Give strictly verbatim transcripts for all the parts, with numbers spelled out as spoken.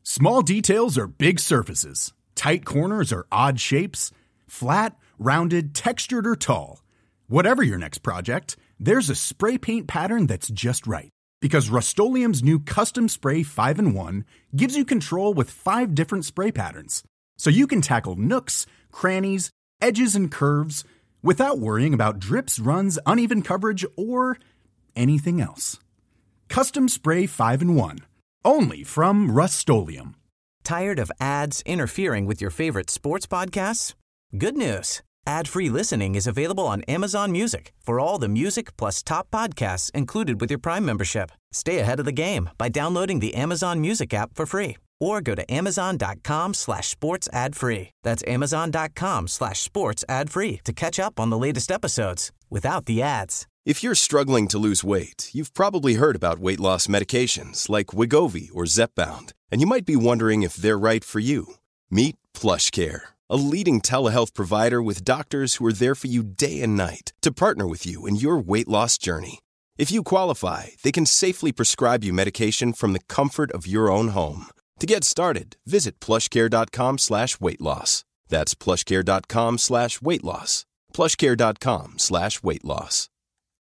Small details are big surfaces. Tight corners are odd shapes. Flat, rounded, textured, or tall. Whatever your next project, there's a spray paint pattern that's just right. Because Rust-Oleum's new Custom Spray five in one gives you control with five different spray patterns. So you can tackle nooks, crannies, edges, and curves without worrying about drips, runs, uneven coverage, or anything else. Custom Spray five in one. Only from Rust-Oleum. Tired of ads interfering with your favorite sports podcasts? Good news. Ad-free listening is available on Amazon Music for all the music plus top podcasts included with your Prime membership. Stay ahead of the game by downloading the Amazon Music app for free or go to amazon.com slash sports ad free. That's amazon.com slash sports ad free to catch up on the latest episodes without the ads. If you're struggling to lose weight, you've probably heard about weight loss medications like Wegovy or Zepbound, and you might be wondering if they're right for you. Meet PlushCare, a leading telehealth provider with doctors who are there for you day and night to partner with you in your weight loss journey. If you qualify, they can safely prescribe you medication from the comfort of your own home. To get started, visit plushcare.com slash weight loss. That's plushcare.com slash weight loss. plushcare.com slash weight loss.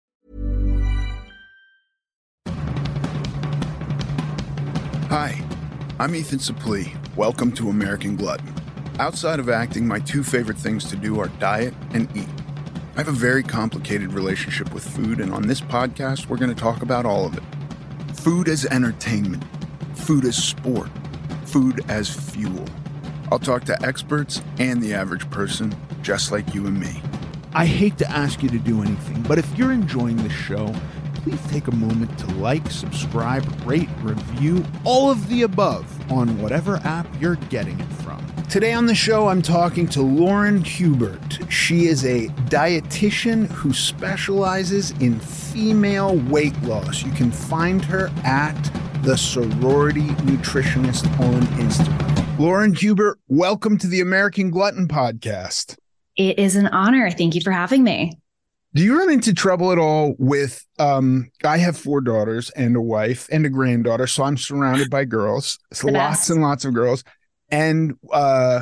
Hi, I'm Ethan Suplee. Welcome to American Glutton. Outside of acting, my two favorite things to do are diet and eat. I have a very complicated relationship with food, and on this podcast, we're going to talk about all of it. Food as entertainment, food as sport, food as fuel. I'll talk to experts and the average person, just like you and me. I hate to ask you to do anything, but if you're enjoying the show, please take a moment to like, subscribe, rate, review, all of the above on whatever app you're getting it from. Today on the show, I'm talking to Lauren Hubert. She is a dietitian who specializes in female weight loss. You can find her at The Sorority Nutritionist on Instagram. Lauren Hubert, welcome to the American Glutton Podcast. It is an honor. Thank you for having me. Do you run into trouble at all with, um, I have four daughters and a wife and a granddaughter, so I'm surrounded by girls, so lots best. and lots of girls, and uh,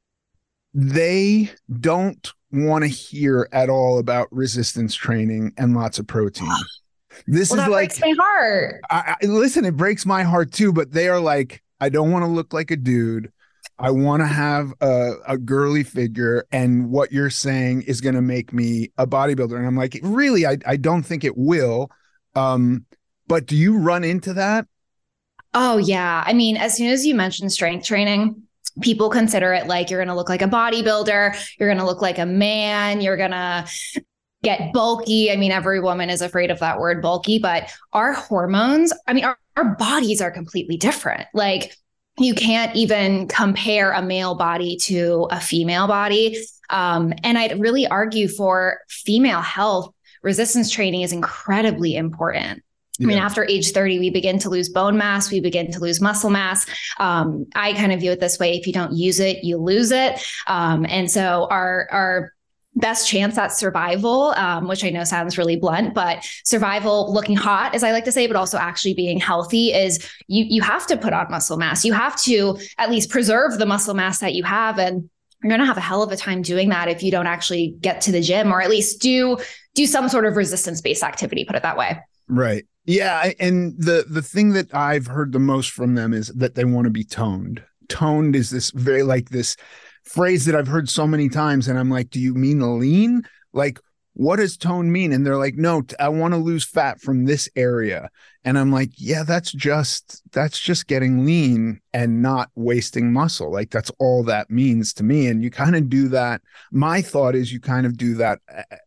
they don't want to hear at all about resistance training and lots of protein. This well, is that like, breaks my heart. I, I, listen, it breaks my heart too, but they are like, I don't want to look like a dude. I want to have a, a girly figure, and what you're saying is going to make me a bodybuilder. And I'm like, really, I, I don't think it will. Um, but do you run into that? Oh, yeah. I mean, as soon as you mention strength training, people consider it like you're going to look like a bodybuilder. You're going to look like a man. You're going to get bulky. I mean, every woman is afraid of that word bulky, but our hormones, I mean, our, our bodies are completely different. Like, you can't even compare a male body to a female body. Um, and I'd really argue for female health, resistance training is incredibly important. Yeah. I mean, after age thirty, we begin to lose bone mass. We begin to lose muscle mass. Um, I kind of view it this way. If you don't use it, you lose it. Um, and so our, our best chance at survival, um, which I know sounds really blunt, but survival looking hot, as I like to say, but also actually being healthy, is you you have to put on muscle mass. You have to at least preserve the muscle mass that you have. And you're going to have a hell of a time doing that if you don't actually get to the gym, or at least do do some sort of resistance-based activity, put it that way. Right. Yeah. And the, the thing that I've heard the most from them is that they want to be toned. Toned is this very like this phrase that I've heard so many times. And I'm like, do you mean lean? Like, what does tone mean? And they're like, no, I want to lose fat from this area. And I'm like, yeah, that's just, that's just getting lean and not wasting muscle. Like, that's all that means to me. And you kind of do that. My thought is you kind of do that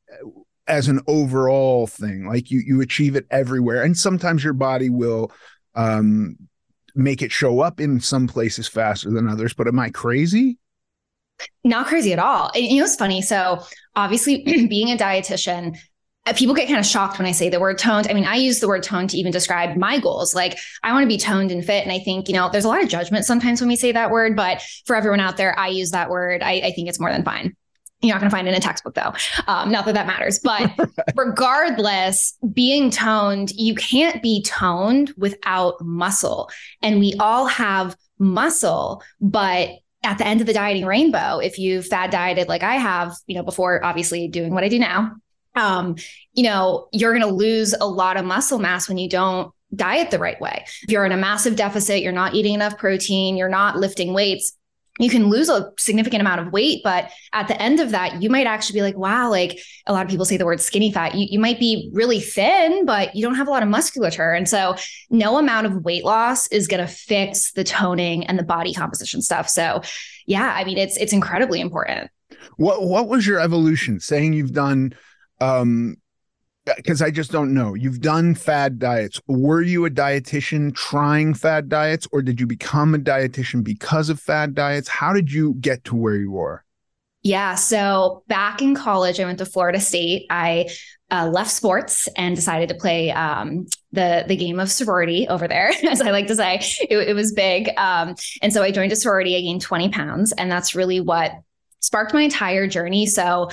as an overall thing. Like you, you achieve it everywhere. And sometimes your body will, um, make it show up in some places faster than others. But am I crazy? Not crazy at all. And, you know, it's funny. So obviously being a dietitian, people get kind of shocked when I say the word toned. I mean, I use the word toned to even describe my goals. Like, I want to be toned and fit. And I think, you know, there's a lot of judgment sometimes when we say that word, but for everyone out there, I use that word. I, I think it's more than fine. You're not going to find it in a textbook though. Um, not that that matters, but regardless, being toned, you can't be toned without muscle. And we all have muscle. But at the end of the dieting rainbow, if you've fad dieted like I have, you know, before obviously doing what I do now, um, you know, you're going to lose a lot of muscle mass when you don't diet the right way. If you're in a massive deficit, you're not eating enough protein, you're not lifting weights, you can lose a significant amount of weight. But at the end of that, you might actually be like, wow, like a lot of people say the word skinny fat. You, you might be really thin, but you don't have a lot of musculature. And so no amount of weight loss is going to fix the toning and the body composition stuff. So yeah, I mean, it's, it's incredibly important. What, what was your evolution? Saying you've done, um, because I just don't know. You've done fad diets. Were you a dietitian trying fad diets, or did you become a dietitian because of fad diets? How did you get to where you are? Yeah. So back in college, I went to Florida State. I uh, left sports and decided to play um, the, the game of sorority over there, as I like to say. It, it was big. Um, and so I joined a sorority. I gained twenty pounds, and that's really what sparked my entire journey. So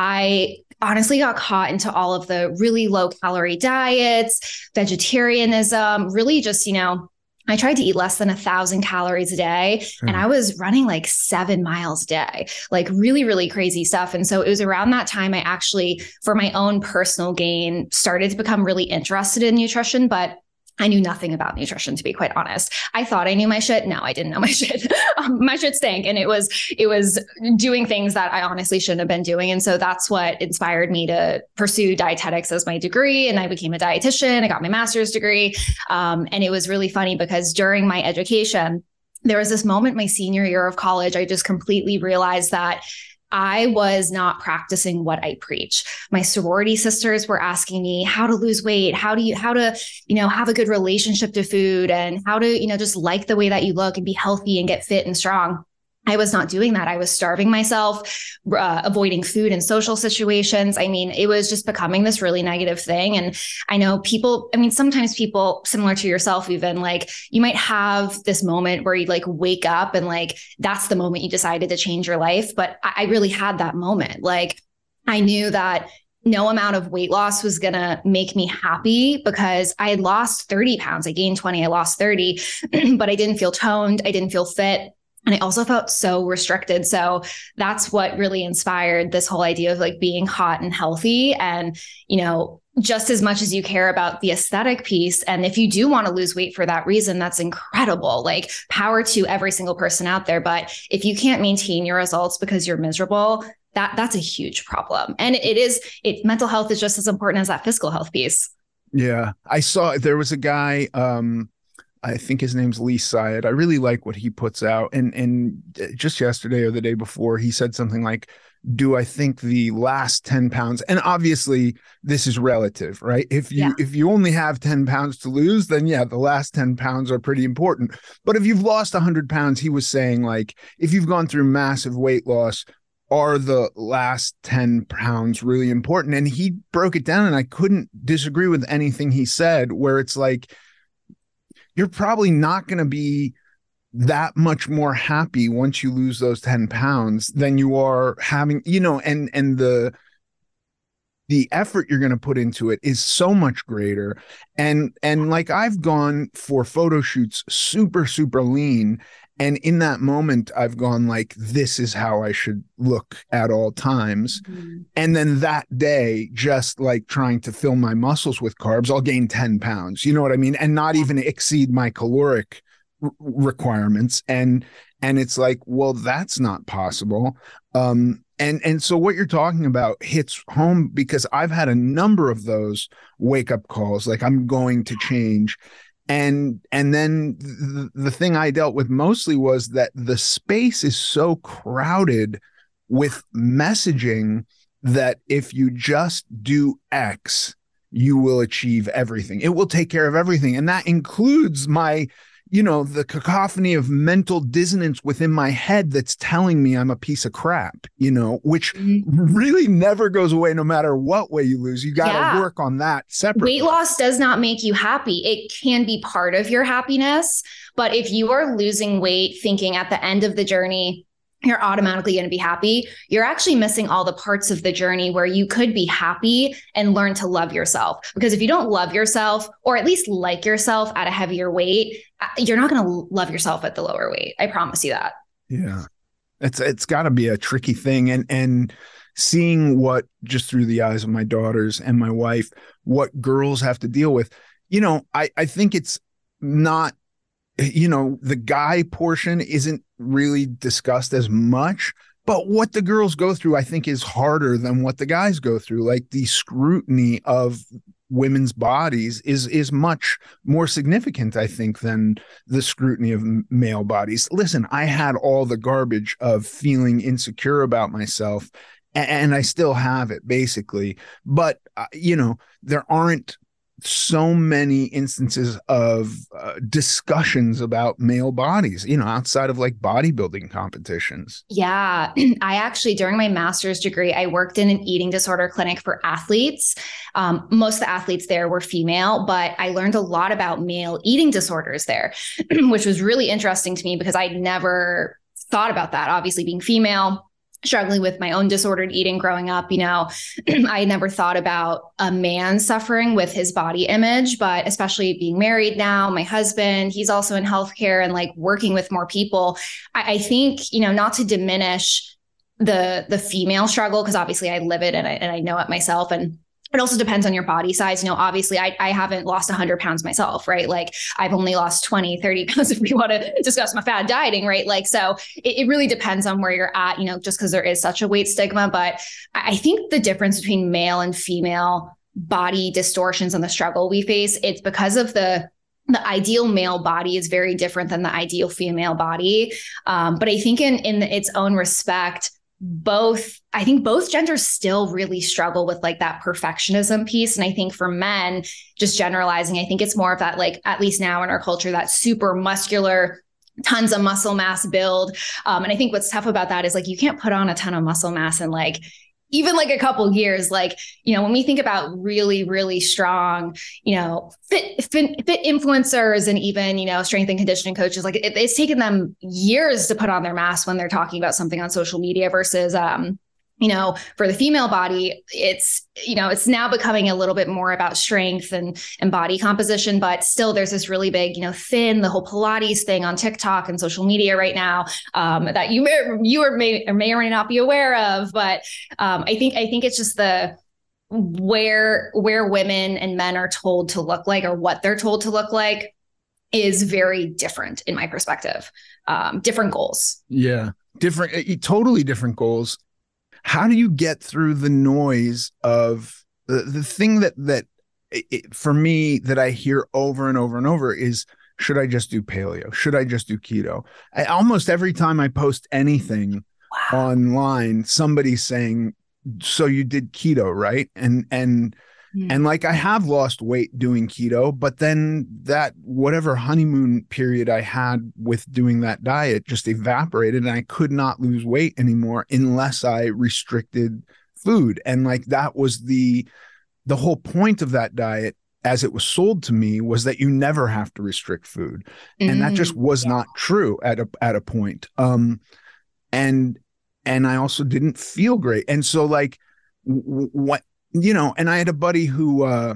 I honestly got caught into all of the really low calorie diets, vegetarianism, really just, you know, I tried to eat less than a thousand calories a day, mm. and I was running like seven miles a day, like really, really crazy stuff. And so it was around that time I actually, for my own personal gain, started to become really interested in nutrition, but I knew nothing about nutrition, to be quite honest. I thought I knew my shit. No, I didn't know my shit. um, my shit stank. And it was, it was doing things that I honestly shouldn't have been doing. And so that's what inspired me to pursue dietetics as my degree. And I became a dietitian. I got my master's degree. Um, and it was really funny because during my education, there was this moment my senior year of college, I just completely realized that I was not practicing what I preach. My sorority sisters were asking me how to lose weight, how do you, how to, you know, have a good relationship to food, and how to, you know, just like the way that you look and be healthy and get fit and strong. I was not doing that. I was starving myself, uh, avoiding food in social situations. I mean, it was just becoming this really negative thing. And I know people, I mean, sometimes people similar to yourself, even like you might have this moment where you like wake up and like, that's the moment you decided to change your life. But I, I really had that moment. Like I knew that no amount of weight loss was going to make me happy because I had lost thirty pounds. I gained twenty, I lost thirty, but I didn't feel toned. I didn't feel fit. And I also felt so restricted. So that's what really inspired this whole idea of like being hot and healthy. And, you know, just as much as you care about the aesthetic piece. And if you do want to lose weight for that reason, that's incredible. Like power to every single person out there. But if you can't maintain your results because you're miserable, that that's a huge problem. And it is, it mental health is just as important as that physical health piece. Yeah. I saw there was a guy, um, I think his name's Lee Syed. I really like what he puts out. And and just yesterday or the day before, he said something like, do I think the last ten pounds, and obviously this is relative, right? If you, yeah. if you only have ten pounds to lose, then yeah, the last ten pounds are pretty important. But if you've lost one hundred pounds, he was saying like, if you've gone through massive weight loss, are the last ten pounds really important? And he broke it down, and I couldn't disagree with anything he said, where it's like, you're probably not going to be that much more happy once you lose those ten pounds than you are having, you know, and, and the, the effort you're going to put into it is so much greater. And, and like I've gone for photo shoots, super, super lean. And in that moment, I've gone like, this is how I should look at all times. Mm-hmm. And then that day, just like trying to fill my muscles with carbs, I'll gain ten pounds. You know what I mean? And not even exceed my caloric r- requirements. And, and it's like, well, that's not possible. Um, and, and so what you're talking about hits home, because I've had a number of those wake up calls, like I'm going to change. And and then the, the thing I dealt with mostly was that the space is so crowded with messaging that if you just do X, you will achieve everything. It will take care of everything. And that includes my, you know, the cacophony of mental dissonance within my head that's telling me I'm a piece of crap, you know, which mm-hmm. really never goes away no matter what way you lose. You got to yeah. work on that separately. Weight loss does not make you happy. It can be part of your happiness. But if you are losing weight thinking at the end of the journey, you're automatically going to be happy. You're actually missing all the parts of the journey where you could be happy and learn to love yourself. Because if you don't love yourself, or at least like yourself at a heavier weight, you're not going to love yourself at the lower weight. I promise you that. Yeah. It's, it's gotta be a tricky thing. And, and seeing what, just through the eyes of my daughters and my wife, what girls have to deal with, you know, I, I think it's not, you know, the guy portion isn't really discussed as much, but what the girls go through, I think, is harder than what the guys go through. Like the scrutiny of women's bodies is, is much more significant, I think, than the scrutiny of male bodies. Listen, I had all the garbage of feeling insecure about myself, and I still have it basically. But, uh, you know, there aren't so many instances of uh, discussions about male bodies, you know, outside of like bodybuilding competitions. Yeah. I actually, during my master's degree, I worked in an eating disorder clinic for athletes. Um, most of the athletes there were female, but I learned a lot about male eating disorders there, which was really interesting to me because I'd never thought about that. Obviously, being female, struggling with my own disordered eating growing up, you know, I never thought about a man suffering with his body image, but especially being married now, my husband, he's also in healthcare and like working with more people. I, I think, you know, not to diminish the, the female struggle, because obviously I live it and I, and I know it myself. And it also depends on your body size. You know, obviously I, I haven't lost one hundred pounds myself, right? Like I've only lost twenty, thirty pounds if we want to discuss my fad dieting, right? Like, so it, it really depends on where you're at, you know, just because there is such a weight stigma. But I think the difference between male and female body distortions and the struggle we face, it's because of the the ideal male body is very different than the ideal female body. Um, but I think in, in its own respect, both, I think both genders still really struggle with like that perfectionism piece. And I think for men, just generalizing, I think it's more of that, like, at least now in our culture, that super muscular, tons of muscle mass build. Um, and I think what's tough about that is like, you can't put on a ton of muscle mass and like, even like a couple years, like, you know, when we think about really, really strong, you know, fit, fit, fit influencers and even, you know, strength and conditioning coaches, like it, it's taken them years to put on their mask when they're talking about something on social media versus, um, you know, for the female body, it's, you know, it's now becoming a little bit more about strength and, and body composition, but still there's this really big, you know, thin, the whole Pilates thing on TikTok and social media right now, um, that you may, you or may, or may or may not be aware of. But um, I think, I think it's just the, where, where women and men are told to look like, or what they're told to look like, is very different in my perspective. Um, different goals. Yeah. Different, totally different goals. How do you get through the noise of the, the thing that, that it, for me, that I hear over and over and over is, should I just do paleo? Should I just do keto? I, almost every time I post anything wow. online, somebody's saying, so you did keto, right? And, and, mm. and like, I have lost weight doing keto, but then that whatever honeymoon period I had with doing that diet just evaporated, and I could not lose weight anymore unless I restricted food. And like, that was the, the whole point of that diet, as it was sold to me, was that you never have to restrict food. Mm, and that just was yeah. not true at a, at a point. Um, and, and I also didn't feel great. And so like w- what, you know, and I had a buddy who, uh,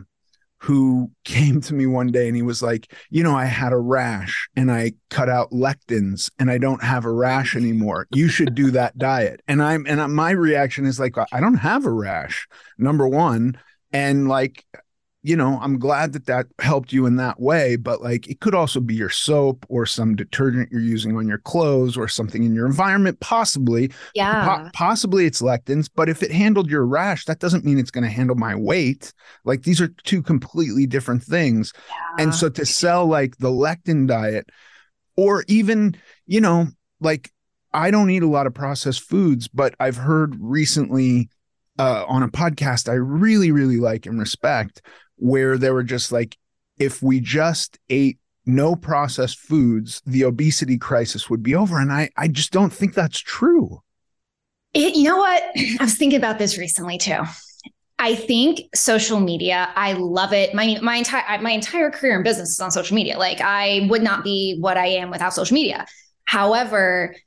who came to me one day and he was like, you know, I had a rash and I cut out lectins and I don't have a rash anymore. You should do that diet. And I'm, and my reaction is like, I don't have a rash, number one. And like, you know, I'm glad that that helped you in that way, but like, it could also be your soap or some detergent you're using on your clothes or something in your environment. Possibly, yeah, po- possibly it's lectins, but if it handled your rash, that doesn't mean it's going to handle my weight. Like, these are two completely different things. Yeah. And so to sell like the lectin diet, or even, you know, like, I don't eat a lot of processed foods, but I've heard recently uh, on a podcast I really, really like and respect, where they were just like, if we just ate no processed foods, the obesity crisis would be over. And I, I just don't think that's true. It, you know what? I was thinking about this recently too. I think social media, I love it. My, my entire, my entire career in business is on social media. Like, I would not be what I am without social media. However,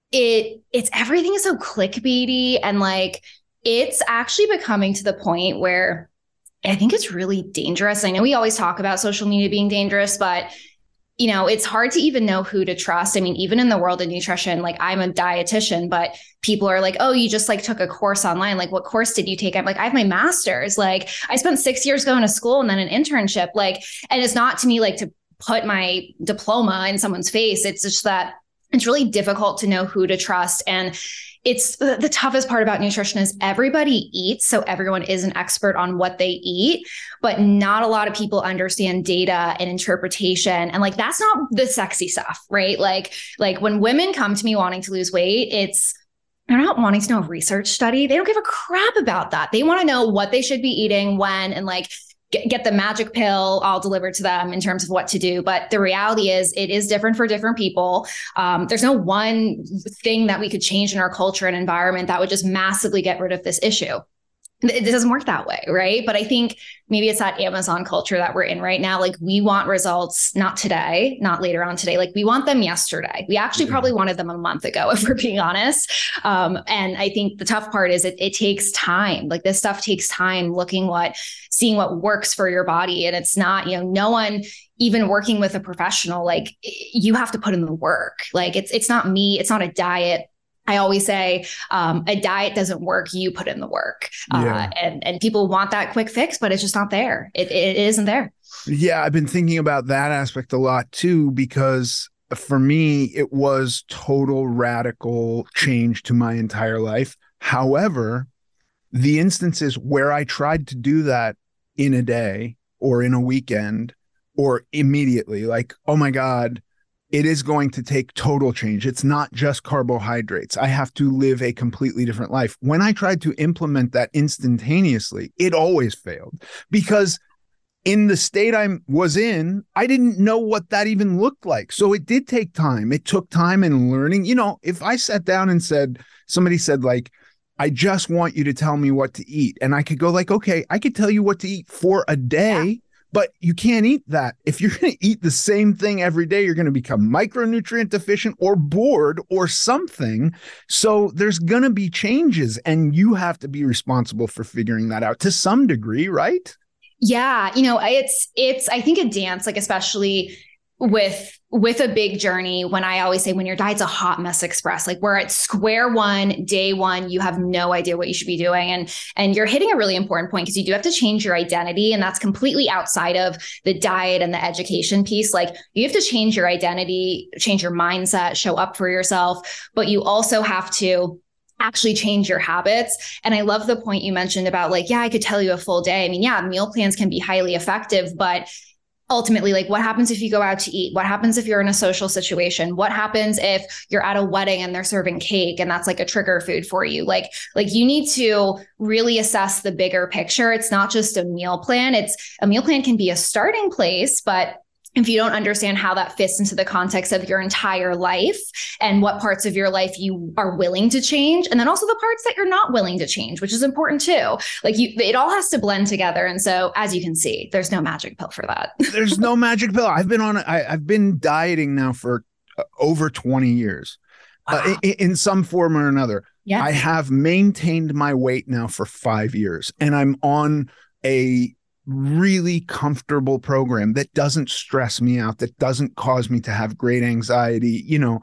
it it's everything is so clickbaity, and like it's actually becoming to the point where I think it's really dangerous. I know we always talk about social media being dangerous, but you know, it's hard to even know who to trust. I mean, even in the world of nutrition, like I'm a dietitian, but people are like, oh, you just like took a course online. Like, what course did you take? I'm like, I have my master's. Like, I spent six years going to school and then an internship. Like, and it's not to me like to put my diploma in someone's face. It's just that it's really difficult to know who to trust. And it's the toughest part about nutrition is everybody eats. So everyone is an expert on what they eat, but not a lot of people understand data and interpretation. And like, that's not the sexy stuff, right? Like, like when women come to me wanting to lose weight, it's, they're not wanting to know a research study. They don't give a crap about that. They want to know what they should be eating, when, and like, Get, get the magic pill all delivered to them in terms of what to do. But the reality is it is different for different people. Um, there's no one thing that we could change in our culture and environment that would just massively get rid of this issue. It doesn't work that way, right? But I think maybe it's that Amazon culture that we're in right now. Like, we want results, not today, not later on today. Like, we want them yesterday. We actually yeah. probably wanted them a month ago, if we're being honest. Um, and I think the tough part is it, it takes time. Like, this stuff takes time, looking what, seeing what works for your body. And it's not, you know, no one even working with a professional, like, you have to put in the work. Like, it's, it's not me. It's not a diet. I always say um, a diet doesn't work. You put in the work. Yeah. Uh, and, and people want that quick fix, but it's just not there. It, it isn't there. Yeah, I've been thinking about that aspect a lot too, because for me, it was total radical change to my entire life. However, the instances where I tried to do that in a day or in a weekend or immediately, like, oh my God, it is going to take total change. It's not just carbohydrates. I have to live a completely different life. When I tried to implement that instantaneously, it always failed, because in the state I was in, I didn't know what that even looked like. So it did take time. It took time and learning. You know, if I sat down and said, somebody said like, I just want you to tell me what to eat. And I could go like, okay, I could tell you what to eat for a day. Yeah. But you can't eat that. If you're going to eat the same thing every day, you're going to become micronutrient deficient or bored or something. So there's going to be changes, and you have to be responsible for figuring that out to some degree, right? Yeah. You know, it's, it's, I think a dance, like, especially with, with a big journey, when I always say, when your diet's a hot mess express, like, we're at square one, day one, you have no idea what you should be doing. And, and you're hitting a really important point, because you do have to change your identity. And that's completely outside of the diet and the education piece. Like, you have to change your identity, change your mindset, show up for yourself, but you also have to actually change your habits. And I love the point you mentioned about like, yeah, I could tell you a full day. I mean, yeah, meal plans can be highly effective, but ultimately, like, what happens if you go out to eat? What happens if you're in a social situation? What happens if you're at a wedding and they're serving cake and that's like a trigger food for you? Like, like you need to really assess the bigger picture. It's not just a meal plan. It's a meal plan can be a starting place, but if you don't understand how that fits into the context of your entire life and what parts of your life you are willing to change, and then also the parts that you're not willing to change, which is important too. Like, you, it all has to blend together. And so, as you can see, there's no magic pill for that. There's no magic pill. I've been on, I, I've been dieting now for uh, over twenty years wow. uh, in, in some form or another. Yeah. I have maintained my weight now for five years, and I'm on a really comfortable program that doesn't stress me out, that doesn't cause me to have great anxiety. You know,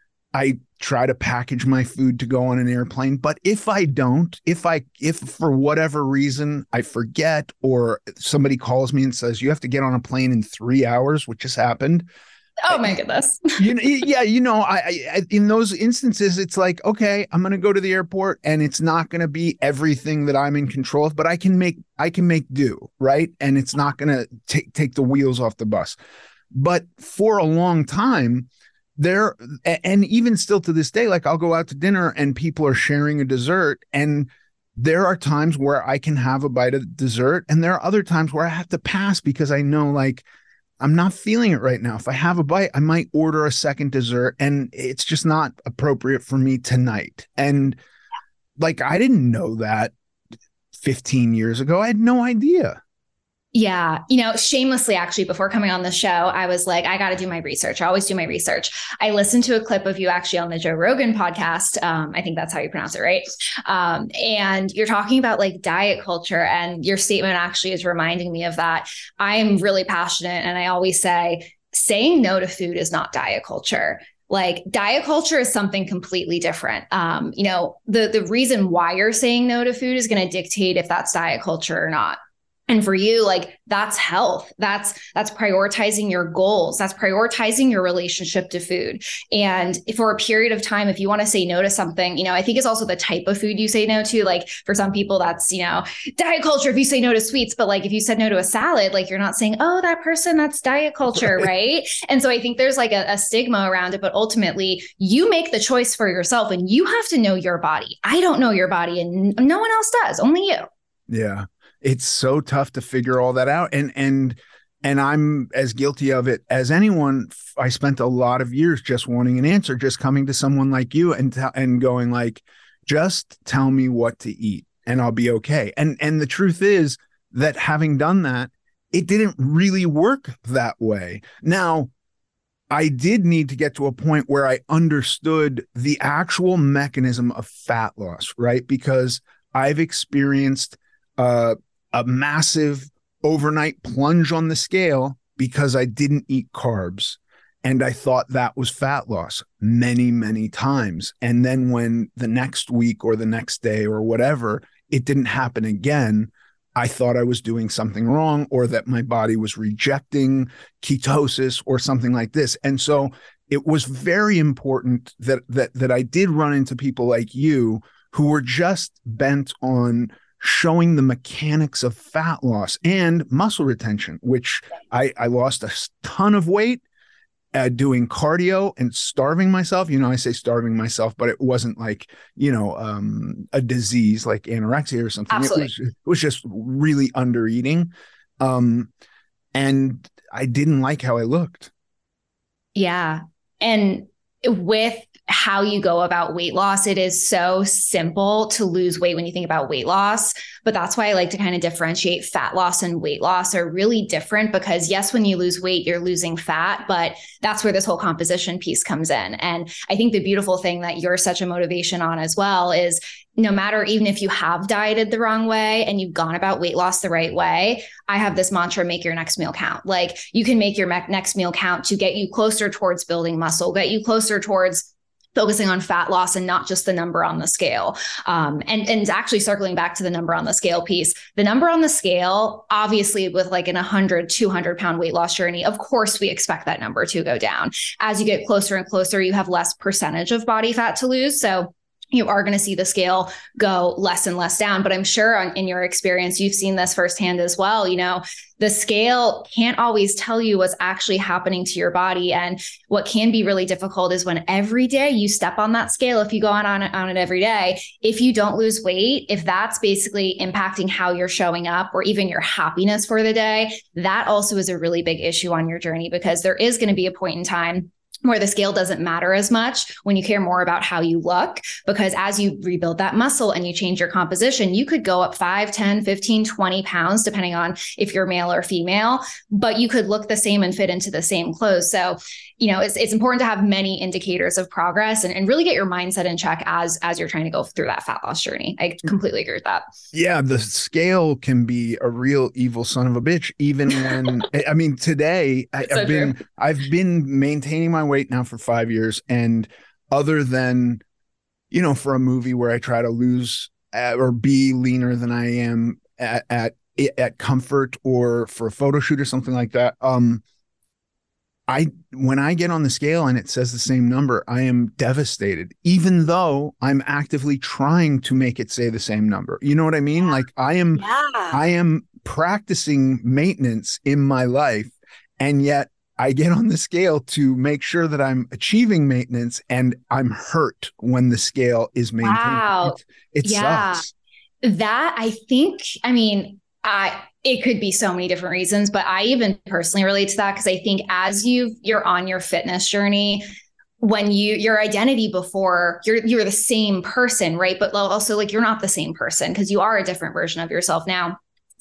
I try to package my food to go on an airplane, but if I don't, if I, if for whatever reason I forget, or somebody calls me and says, you have to get on a plane in three hours, which has happened. Oh my goodness. you know, yeah, you know, I, I in those instances, it's like, okay, I'm going to go to the airport, and it's not going to be everything that I'm in control of, but I can make, I can make do, right? And it's not going to take take the wheels off the bus. But for a long time, there, and even still to this day, like, I'll go out to dinner and people are sharing a dessert, and there are times where I can have a bite of dessert, and there are other times where I have to pass because I know, like, I'm not feeling it right now. If I have a bite, I might order a second dessert, and it's just not appropriate for me tonight. And like, I didn't know that fifteen years ago. I had no idea. Yeah. You know, shamelessly, actually, before coming on the show, I was like, I got to do my research. I always do my research. I listened to a clip of you actually on the Joe Rogan podcast. Um, I think that's how you pronounce it, right? Um, and you're talking about like diet culture, and your statement actually is reminding me of that. I am really passionate, and I always say, saying no to food is not diet culture. Like diet culture is something completely different. Um, you know, the, the reason why you're saying no to food is going to dictate if that's diet culture or not. And for you, like that's health. That's, that's prioritizing your goals. That's prioritizing your relationship to food. And for a period of time, if you want to say no to something, you know, I think it's also the type of food you say no to. Like for some people, that's, you know, diet culture if you say no to sweets, but like if you said no to a salad, like you're not saying, oh, that person, that's diet culture, right? And so I think there's like a, a stigma around it, but ultimately you make the choice for yourself, and you have to know your body. I don't know your body, and no one else does, only you. Yeah. It's so tough to figure all that out. And, and, and I'm as guilty of it as anyone. I spent a lot of years just wanting an answer, just coming to someone like you and, t- and going like, just tell me what to eat and I'll be okay. And, and the truth is that having done that, it didn't really work that way. Now, I did need to get to a point where I understood the actual mechanism of fat loss, right? Because I've experienced uh, a massive overnight plunge on the scale because I didn't eat carbs. And I thought that was fat loss many, many times. And then when the next week or the next day or whatever, it didn't happen again, I thought I was doing something wrong, or that my body was rejecting ketosis or something like this. And so it was very important that that that I did run into people like you who were just bent on showing the mechanics of fat loss and muscle retention, which I, I lost a ton of weight uh, doing cardio and starving myself. You know, I say starving myself, but it wasn't like, you know, um, a disease like anorexia or something. Absolutely. It was, it was just really under eating. Um, and I didn't like how I looked. Yeah. And with how you go about weight loss, it is so simple to lose weight when you think about weight loss. But that's why I like to kind of differentiate fat loss and weight loss are really different, because yes, when you lose weight, you're losing fat, but that's where this whole composition piece comes in. And I think the beautiful thing that you're such a motivation on as well is no matter, even if you have dieted the wrong way and you've gone about weight loss the right way, I have this mantra, make your next meal count. Like you can make your me- next meal count to get you closer towards building muscle, get you closer towards focusing on fat loss and not just the number on the scale. Um, and, and actually circling back to the number on the scale piece, the number on the scale, obviously with like an one hundred, two hundred pound weight loss journey, of course, we expect that number to go down. As you get closer and closer, you have less percentage of body fat to lose. So you are going to see the scale go less and less down. But I'm sure on, in your experience, you've seen this firsthand as well. You know, the scale can't always tell you what's actually happening to your body. And what can be really difficult is when every day you step on that scale, if you go on, on, it, on it every day, if you don't lose weight, if that's basically impacting how you're showing up or even your happiness for the day, that also is a really big issue on your journey, because there is going to be a point in time where the scale doesn't matter as much when you care more about how you look, because as you rebuild that muscle and you change your composition, you could go up five, ten, fifteen, twenty pounds, depending on if you're male or female, but you could look the same and fit into the same clothes. So, you know, it's, it's important to have many indicators of progress and, and really get your mindset in check as, as you're trying to go through that fat loss journey. I completely agree with that. Yeah. The scale can be a real evil son of a bitch, even when, I mean, today I, so I've been, true. I've been maintaining my weight now for five years. And other than, you know, for a movie where I try to lose uh, or be leaner than I am at, at, at Comfort, or for a photo shoot or something like that. Um, I, when I get on the scale and it says the same number, I am devastated, even though I'm actively trying to make it say the same number. You know what I mean? Like I am, yeah. I am practicing maintenance in my life, and yet I get on the scale to make sure that I'm achieving maintenance, and I'm hurt when the scale is maintained. Wow. It, it yeah. sucks. That I think, I mean, I, it could be so many different reasons, but I even personally relate to that, because I think as you you're on your fitness journey, when you your identity before you're you're the same person, right? But also like you're not the same person, because you are a different version of yourself now.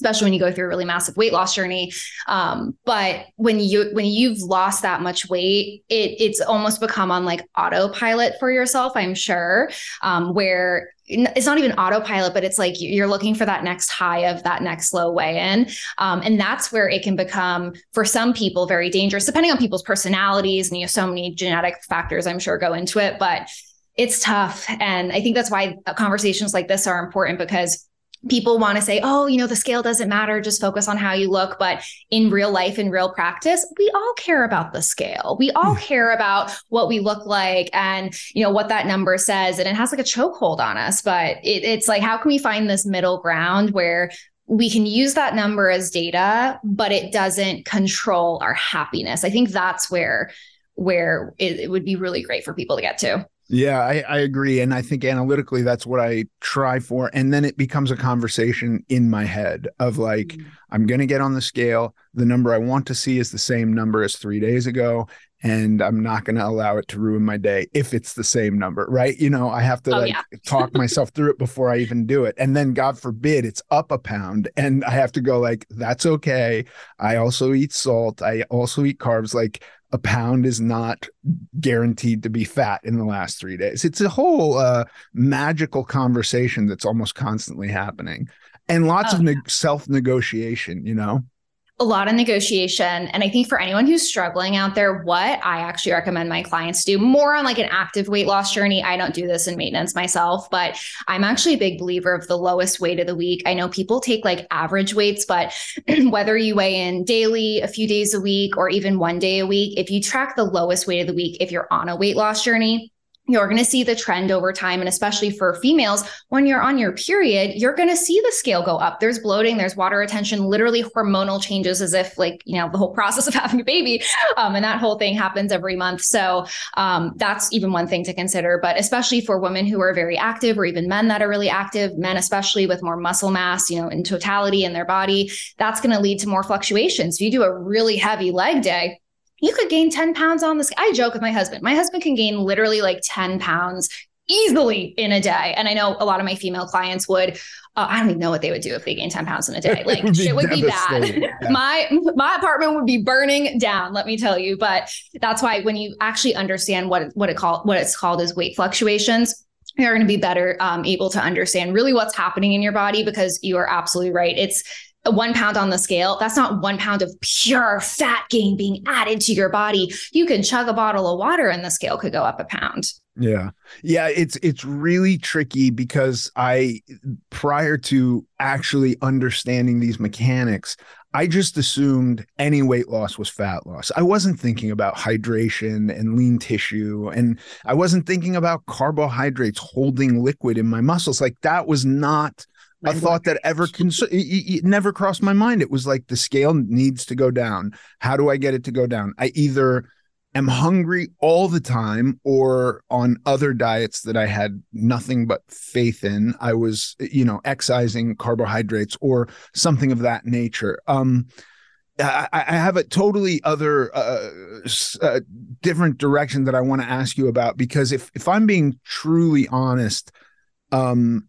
especially when you go through a really massive weight loss journey. Um, but when you, when you've lost that much weight, it it's almost become on like autopilot for yourself, I'm sure, um, where it's not even autopilot, but it's like you're looking for that next high of that next low weigh-in. Um, and that's where it can become, for some people, very dangerous, depending on people's personalities. And you have so many genetic factors, I'm sure, go into it, but it's tough. And I think that's why conversations like this are important, because people want to say, oh, you know, the scale doesn't matter, just focus on how you look. But in real life, in real practice, we all care about the scale. We all care about what we look like and, you know, what that number says. And it has like a chokehold on us. But it, it's like, how can we find this middle ground where we can use that number as data, but it doesn't control our happiness? I think that's where, where it, it would be really great for people to get to. Yeah, I, I agree. And I think analytically, that's what I try for. And then it becomes a conversation in my head of like, mm-hmm. I'm going to get on the scale. The number I want to see is the same number as three days ago. And I'm not going to allow it to ruin my day if it's the same number, right? You know, I have to oh, like yeah. talk myself through it before I even do it. And then God forbid it's up a pound and I have to go like, that's okay. I also eat salt. I also eat carbs. Like, a pound is not guaranteed to be fat in the last three days. It's a whole uh, magical conversation that's almost constantly happening, and lots oh, of ne- yeah. self-negotiation, you know? A lot of negotiation. And I think for anyone who's struggling out there, what I actually recommend my clients do more on like an active weight loss journey. I don't do this in maintenance myself, but I'm actually a big believer of the lowest weight of the week. I know people take like average weights, but whether you weigh in daily, a few days a week, or even one day a week, if you track the lowest weight of the week, if you're on a weight loss journey, you're going to see the trend over time. And especially for females, when you're on your period, you're going to see the scale go up. There's bloating, there's water retention, literally hormonal changes, as if like, you know, the whole process of having a baby. Um, and that whole thing happens every month. So um, that's even one thing to consider. But especially for women who are very active, or even men that are really active, men, especially with more muscle mass, you know, in totality in their body, that's going to lead to more fluctuations. If you do a really heavy leg day, you could gain ten pounds on this. I joke with my husband. My husband can gain literally like ten pounds easily in a day. And I know a lot of my female clients would, uh, I don't even know what they would do if they gained ten pounds in a day. Like it shit would be bad. Yeah. My, my apartment would be burning down, let me tell you. But that's why when you actually understand what, what it called, what it's called is weight fluctuations, you're going to be better um, able to understand really what's happening in your body, because you are absolutely right. It's one pound on the scale. That's not one pound of pure fat gain being added to your body. You can chug a bottle of water and the scale could go up a pound. Yeah. Yeah. It's, it's really tricky because I, prior to actually understanding these mechanics, I just assumed any weight loss was fat loss. I wasn't thinking about hydration and lean tissue, and I wasn't thinking about carbohydrates holding liquid in my muscles. Like that was not a thought that ever cons- it, it never crossed my mind. It was like the scale needs to go down. How do I get it to go down? I either am hungry all the time, or on other diets that I had nothing but faith in, I was, you know, excising carbohydrates or something of that nature. Um, I, I have a totally other uh, uh, different direction that I want to ask you about, because if if I'm being truly honest, um,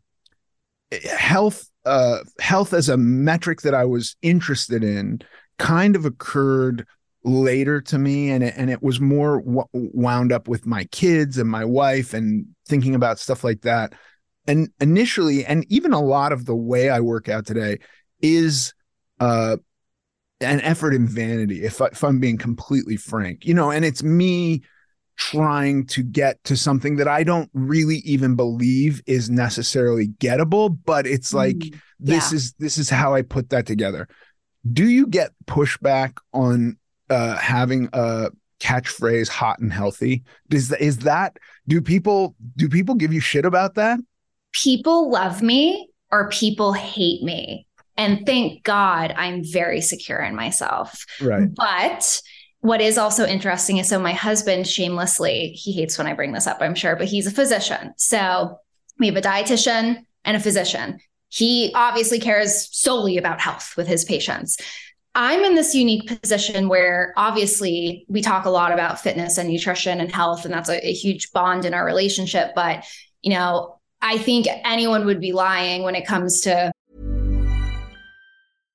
health uh, health as a metric that I was interested in kind of occurred later to me, and it, and it was more w- wound up with my kids and my wife and thinking about stuff like that. And initially, and even a lot of the way I work out today is uh, an effort in vanity, if, I, if I'm being completely frank, you know, and it's me trying to get to something that I don't really even believe is necessarily gettable, but it's like, mm, this yeah. is, this is how I put that together. Do you get pushback on uh, having a catchphrase hot and healthy? Is that, is that, do people, do people give you shit about that? People love me or people hate me. And thank God I'm very secure in myself. Right. But what is also interesting is, so my husband shamelessly, he hates when I bring this up, I'm sure, but he's a physician. So we have a dietitian and a physician. He obviously cares solely about health with his patients. I'm in this unique position where obviously we talk a lot about fitness and nutrition and health, and that's a, a huge bond in our relationship. But, you know, I think anyone would be lying when it comes to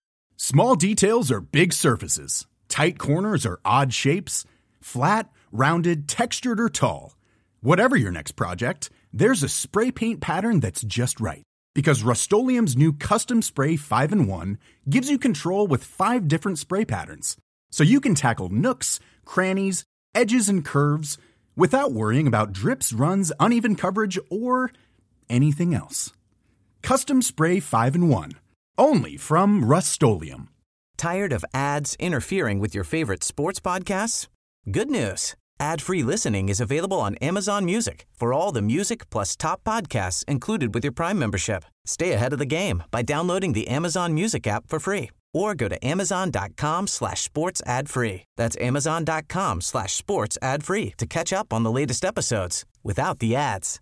Small details are big surfaces. Tight corners are odd shapes. Flat, rounded, textured, or tall. Whatever your next project, there's a spray paint pattern that's just right. Because Rust-Oleum's new Custom Spray five in one gives you control with five different spray patterns. So you can tackle nooks, crannies, edges, and curves without worrying about drips, runs, uneven coverage, or anything else. Custom Spray five in one. Only from Rust-Oleum. Tired of ads interfering with your favorite sports podcasts? Good news. Ad-free listening is available on Amazon Music for all the music plus top podcasts included with your Prime membership. Stay ahead of the game by downloading the Amazon Music app for free or go to amazon.com slash sports ad free. That's amazon.com slash sports ad free to catch up on the latest episodes without the ads.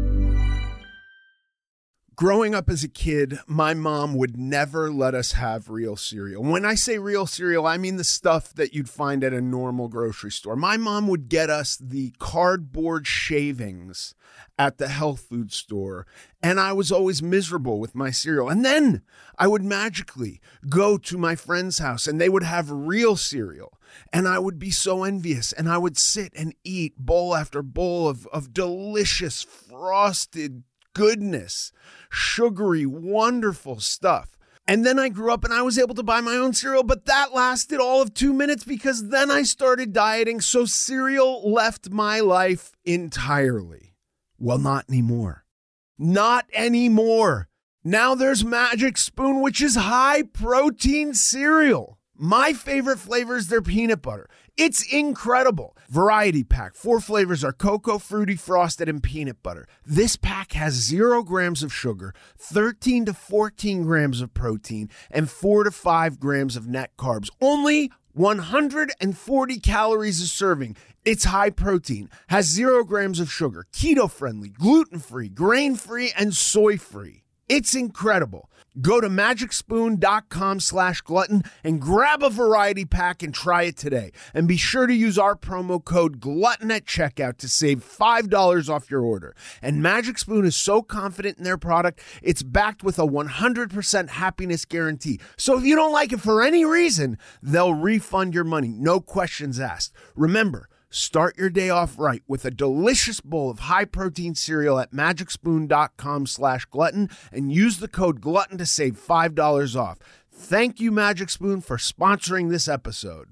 Growing up as a kid, my mom would never let us have real cereal. When I say real cereal, I mean the stuff that you'd find at a normal grocery store. My mom would get us the cardboard shavings at the health food store, and I was always miserable with my cereal. And then I would magically go to my friend's house, and they would have real cereal, and I would be so envious, and I would sit and eat bowl after bowl of, of delicious frosted goodness, sugary, wonderful stuff. And then I grew up and I was able to buy my own cereal, but that lasted all of two minutes because then I started dieting, so cereal left my life entirely. Well, not anymore. Not anymore. Now there's Magic Spoon, which is high protein cereal. My favorite flavor is their peanut butter. It's incredible. Variety pack. Four flavors are cocoa, fruity, frosted, and peanut butter. This pack has zero grams of sugar, thirteen to fourteen grams of protein, and four to five grams of net carbs. Only one hundred forty calories a serving. It's high protein, has zero grams of sugar, keto-friendly, gluten-free, grain-free, and soy-free. It's incredible. Go to magicspoon.com slash glutton and grab a variety pack and try it today. And be sure to use our promo code glutton at checkout to save five dollars off your order. And Magic Spoon is so confident in their product, it's backed with a one hundred percent happiness guarantee. So if you don't like it for any reason, they'll refund your money. No questions asked. Remember, start your day off right with a delicious bowl of high-protein cereal at magicspoon.com slash glutton and use the code glutton to save five dollars off. Thank you, Magic Spoon, for sponsoring this episode.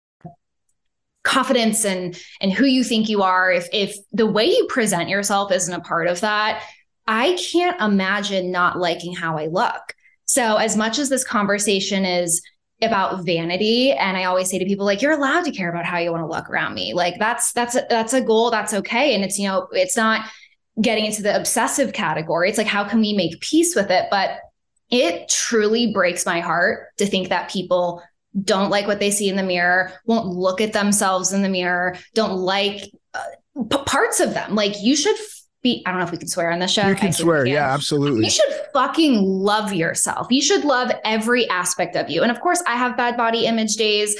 Confidence and and who you think you are, if if the way you present yourself isn't a part of that, I can't imagine not liking how I look. So as much as this conversation is about vanity, and I always say to people, like, you're allowed to care about how you want to look around me. Like that's that's a, that's a goal. That's okay. And it's, you know, it's not getting into the obsessive category. It's like, how can we make peace with it? But it truly breaks my heart to think that people don't like what they see in the mirror, won't look at themselves in the mirror, don't like uh, p- parts of them. Like you should be, I don't know if we can swear on this show. You can swear. Yeah, absolutely. You should fucking love yourself. You should love every aspect of you. And of course, I have bad body image days.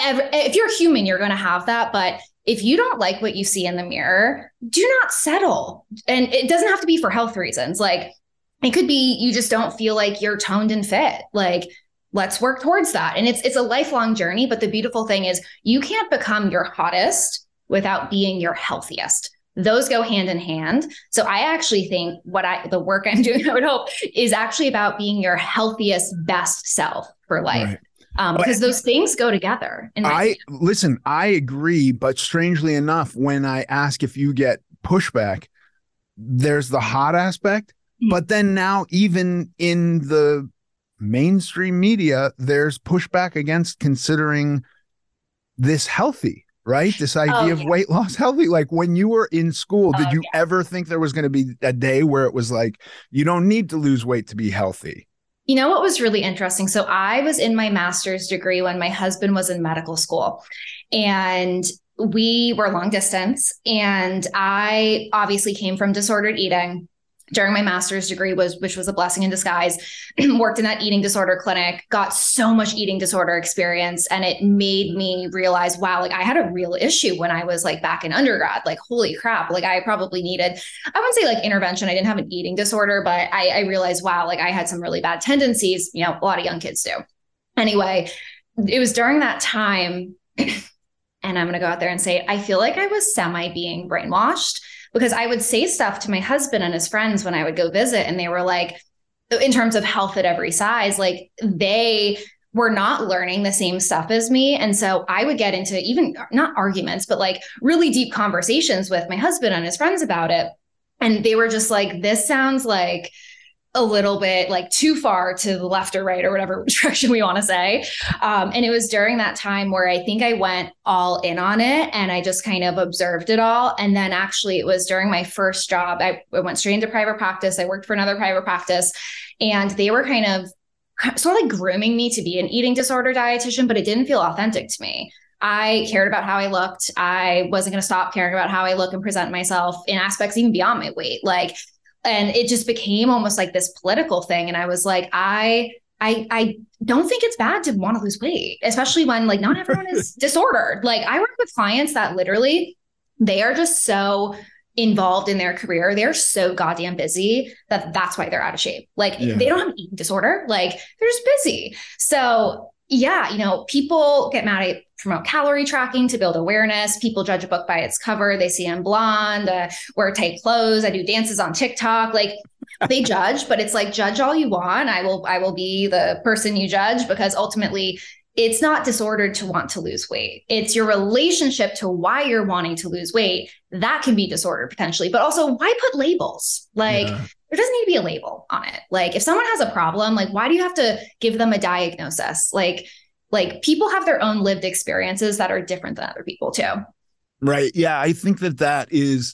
If you're human, you're going to have that. But if you don't like what you see in the mirror, do not settle. And it doesn't have to be for health reasons. Like it could be you just don't feel like you're toned and fit. Like let's work towards that. And it's it's a lifelong journey. But the beautiful thing is you can't become your hottest without being your healthiest. Those go hand in hand. So I actually think what I, the work I'm doing, I would hope, is actually about being your healthiest, best self for life. Right. Um, because those things go together. I listen, I agree. But strangely enough, when I ask if you get pushback, there's the hot aspect. Mm-hmm. But then now even in the mainstream media, there's pushback against considering this healthy. Right? This idea oh, of yeah. weight loss healthy. Like when you were in school, did oh, you yeah. ever think there was going to be a day where it was like, you don't need to lose weight to be healthy? You know what was really interesting? So I was in my master's degree when my husband was in medical school, and we were long distance. And I obviously came from disordered eating. During my master's degree, was which was a blessing in disguise, worked in that eating disorder clinic, got so much eating disorder experience. And it made me realize, wow, like I had a real issue when I was like back in undergrad, like, holy crap, like I probably needed, I wouldn't say like intervention. I didn't have an eating disorder, but I, I realized, wow, like I had some really bad tendencies, you know, a lot of young kids do. Anyway, it was during that time, and I'm going to go out there and say, I feel like I was semi being brainwashed, because I would say stuff to my husband and his friends when I would go visit, and they were like, in terms of health at every size, like they were not learning the same stuff as me. And so I would get into even not arguments, but like really deep conversations with my husband and his friends about it. And they were just like, this sounds like a little bit like too far to the left or right or whatever direction we want to say. Um, and it was during that time where I think I went all in on it, and I just kind of observed it all. And then actually it was during my first job, I, I went straight into private practice. I worked for another private practice, and they were kind of sort of like grooming me to be an eating disorder dietitian, but it didn't feel authentic to me. I cared about how I looked. I wasn't going to stop caring about how I look and present myself in aspects even beyond my weight. Like, and it just became almost like this political thing. And I was like, I, I, I don't think it's bad to want to lose weight, especially when like not everyone is disordered. Like I work with clients that literally, they are just so involved in their career. They're so goddamn busy that that's why they're out of shape. Like yeah. They don't have an eating disorder. Like they're just busy. So yeah, you know, people get mad at promote calorie tracking to build awareness. People judge a book by its cover. They see I'm blonde, uh, wear tight clothes. I do dances on TikTok. Like they judge, but it's like, judge all you want. I will, I will be the person you judge, because ultimately it's not disordered to want to lose weight. It's your relationship to why you're wanting to lose weight that can be disordered potentially, but also why put labels? Like yeah. There doesn't need to be a label on it. Like if someone has a problem, like why do you have to give them a diagnosis? Like, like people have their own lived experiences that are different than other people too. Right. Yeah. I think that that is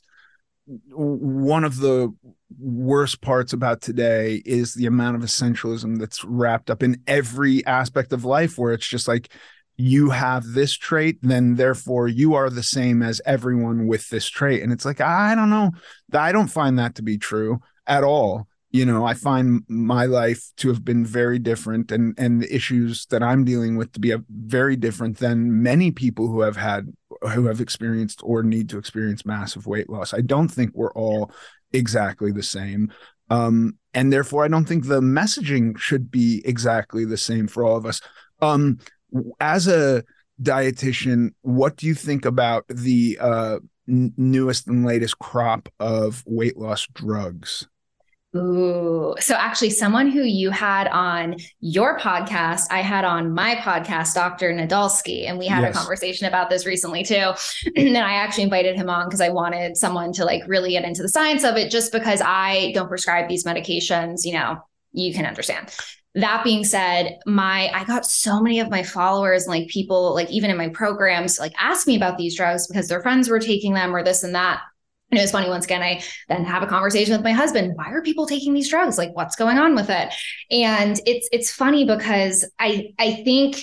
one of the worst parts about today, is the amount of essentialism that's wrapped up in every aspect of life, where it's just like, you have this trait, then therefore you are the same as everyone with this trait. And it's like, I don't know. I don't find that to be true at all. You know, I find my life to have been very different, and, and the issues that I'm dealing with to be a, very different than many people who have had, who have experienced or need to experience massive weight loss. I don't think we're all exactly the same. Um, and therefore, I don't think the messaging should be exactly the same for all of us. Um, as a dietitian, what do you think about the uh, n- newest and latest crop of weight loss drugs? Ooh. So actually someone who you had on your podcast, I had on my podcast, Doctor Nadolsky, and we had yes. a conversation about this recently too. And I actually invited him on because I wanted someone to like really get into the science of it, just because I don't prescribe these medications, you know, you can understand. That being said, my, I got so many of my followers and like people, like even in my programs, like ask me about these drugs because their friends were taking them or this and that. And it was funny, once again, I then have a conversation with my husband. Why are people taking these drugs? Like, what's going on with it? And it's it's funny because I I think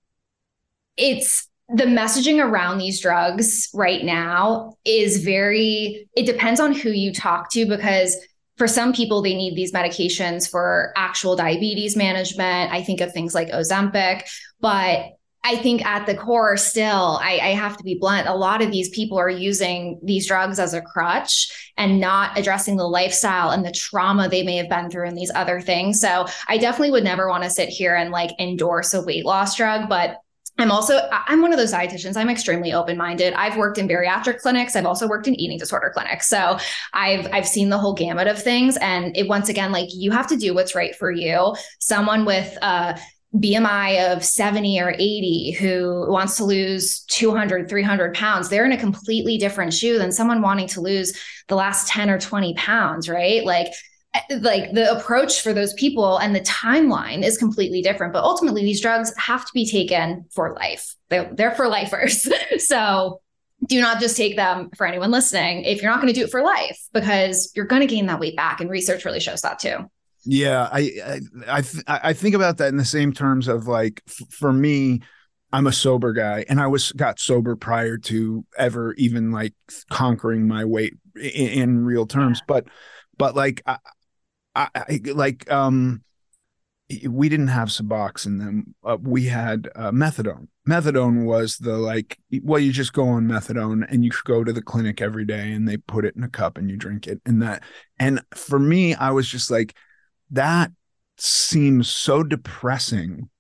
it's the messaging around these drugs right now is very, it depends on who you talk to, because for some people, they need these medications for actual diabetes management. I think of things like Ozempic, but I think at the core still, I, I have to be blunt. A lot of these people are using these drugs as a crutch and not addressing the lifestyle and the trauma they may have been through and these other things. So I definitely would never want to sit here and like endorse a weight loss drug, but I'm also, I'm one of those dietitians. I'm extremely open-minded. I've worked in bariatric clinics. I've also worked in eating disorder clinics. So I've, I've seen the whole gamut of things. And it, once again, like you have to do what's right for you. Someone with, uh, B M I of seventy or eighty who wants to lose two hundred, three hundred pounds, they're in a completely different shoe than someone wanting to lose the last ten or twenty pounds, right? Like, like the approach for those people and the timeline is completely different. But ultimately, these drugs have to be taken for life. They're, they're for lifers. So do not just take them, for anyone listening, if you're not going to do it for life, because you're going to gain that weight back. And research really shows that too. Yeah, I I I, th- I think about that in the same terms of like, f- for me, I'm a sober guy, and I was got sober prior to ever even like conquering my weight in, in real terms. But but like I, I, I like um we didn't have Suboxone then. Uh, we had uh, methadone. Methadone was the like, well, you just go on methadone and you go to the clinic every day and they put it in a cup and you drink it. And that, and for me, I was just like, that seems so depressing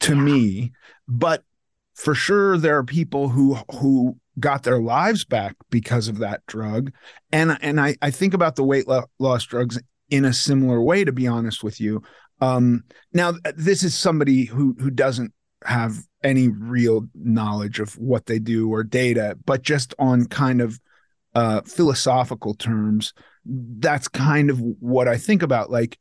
to Yeah. me. But for sure, there are people who who got their lives back because of that drug. And and I, I think about the weight lo- loss drugs in a similar way, to be honest with you. Um, now, this is somebody who who doesn't have any real knowledge of what they do or data, but just on kind of uh, philosophical terms, that's kind of what I think about. Like,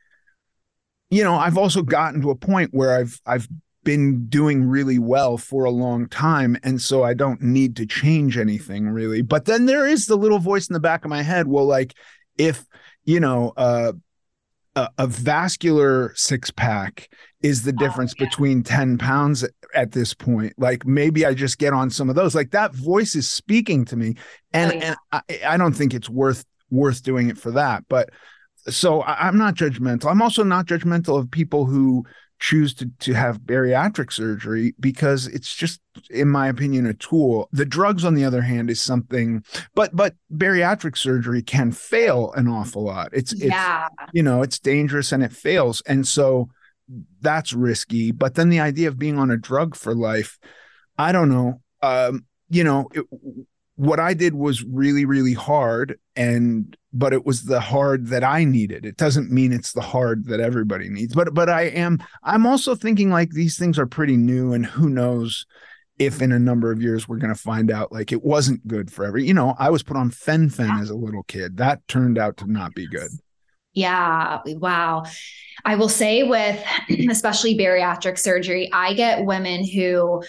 you know, I've also gotten to a point where I've I've been doing really well for a long time, and so I don't need to change anything really. But then there is the little voice in the back of my head. Well, like if, you know, uh, a, a vascular six pack is the difference oh, yeah. between ten pounds at, at this point, like maybe I just get on some of those. Like that voice is speaking to me, and, oh, yeah. and I, I don't think it's worth worth doing it for that. But so I, I'm not judgmental. I'm also not judgmental of people who choose to, to have bariatric surgery, because it's just, in my opinion, a tool. The drugs, on the other hand, is something, but but bariatric surgery can fail an awful lot. It's, yeah. it's you know, it's dangerous and it fails. And so that's risky. But then the idea of being on a drug for life, I don't know. Um, you know, it, what I did was really, really hard, and but it was the hard that I needed. It doesn't mean it's the hard that everybody needs. But but I am I'm also thinking like these things are pretty new, and who knows if in a number of years we're going to find out like it wasn't good for every, you know, I was put on fen-phen yeah. as a little kid. That turned out to not be good. Yeah. Wow. I will say with especially bariatric surgery, I get women who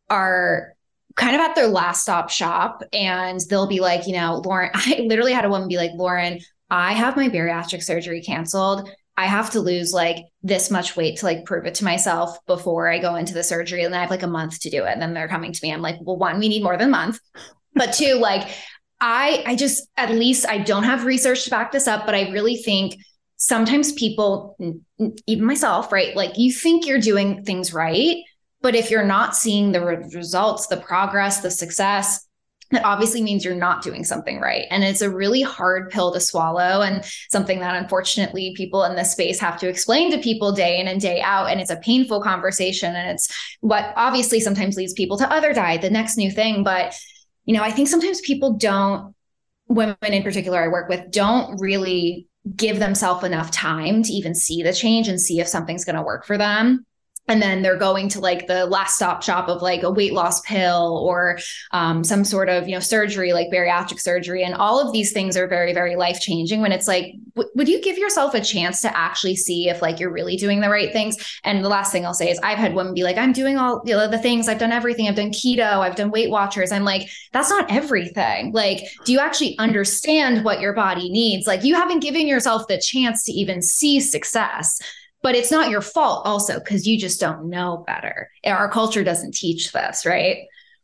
are kind of at their last stop shop, and they'll be like, you know, Lauren, I literally had a woman be like, Lauren, I have my bariatric surgery canceled. I have to lose like this much weight to like prove it to myself before I go into the surgery. And then I have like a month to do it. And then they're coming to me. I'm like, well, one, we need more than a month, but two, like I, I just, at least I don't have research to back this up, but I really think sometimes people, even myself, right? Like you think you're doing things right, but if you're not seeing the re- results, the progress, the success, that obviously means you're not doing something right. And it's a really hard pill to swallow, and something that unfortunately people in this space have to explain to people day in and day out. And it's a painful conversation. And it's what obviously sometimes leads people to other diet, the next new thing. But, you know, I think sometimes people don't, women in particular I work with, don't really give themselves enough time to even see the change and see if something's going to work for them. And then they're going to like the last stop shop of like a weight loss pill or um, some sort of, you know, surgery, like bariatric surgery. And all of these things are very, very life changing, when it's like, w- would you give yourself a chance to actually see if like you're really doing the right things? And the last thing I'll say is I've had women be like, I'm doing all you know, the things, I've done everything. I've done keto, I've done Weight Watchers. I'm like, that's not everything. Like, do you actually understand what your body needs? Like, you haven't given yourself the chance to even see success. But it's not your fault also, because you just don't know better. Our culture doesn't teach this, right?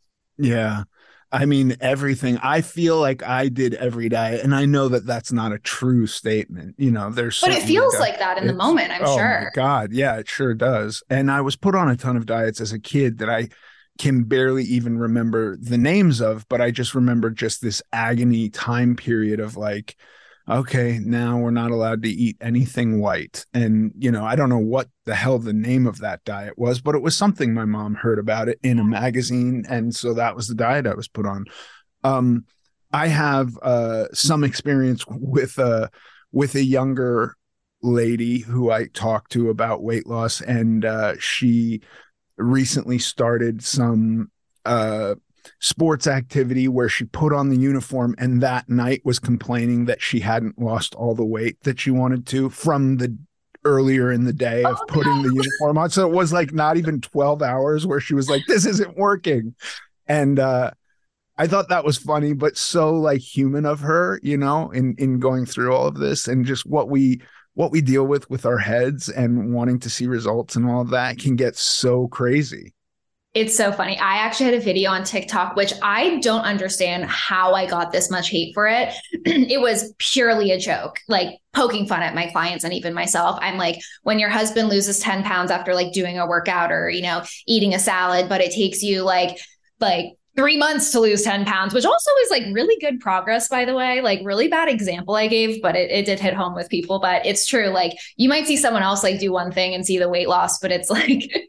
Yeah. I mean, everything. I feel like I did every diet, and I know that that's not a true statement. You know, there's But it feels like that in the moment, I'm oh sure. Oh my God. Yeah, it sure does. And I was put on a ton of diets as a kid that I can barely even remember the names of, but I just remember just this agony time period of like, okay, now we're not allowed to eat anything white. And, you know, I don't know what the hell the name of that diet was, but it was something my mom heard about it in a magazine. And so that was the diet I was put on. Um, I have uh, some experience with, uh, with a younger lady who I talked to about weight loss. And uh, she recently started some uh sports activity where she put on the uniform, and that night was complaining that she hadn't lost all the weight that she wanted to from the earlier in the day of oh, putting no. the uniform on. So it was like not even twelve hours where she was like, this isn't working. And uh, I thought that was funny, but so like human of her, you know, in, in going through all of this, and just what we, what we deal with with our heads and wanting to see results and all of that can get so crazy. It's so funny. I actually had a video on TikTok, which I don't understand how I got this much hate for it. It was purely a joke, like poking fun at my clients and even myself. I'm like, when your husband loses ten pounds after like doing a workout or, you know, eating a salad, but it takes you like, like three months to lose ten pounds, which also is like really good progress, by the way, like really bad example I gave, but it, it did hit home with people. But it's true. Like you might see someone else like do one thing and see the weight loss, but it's like,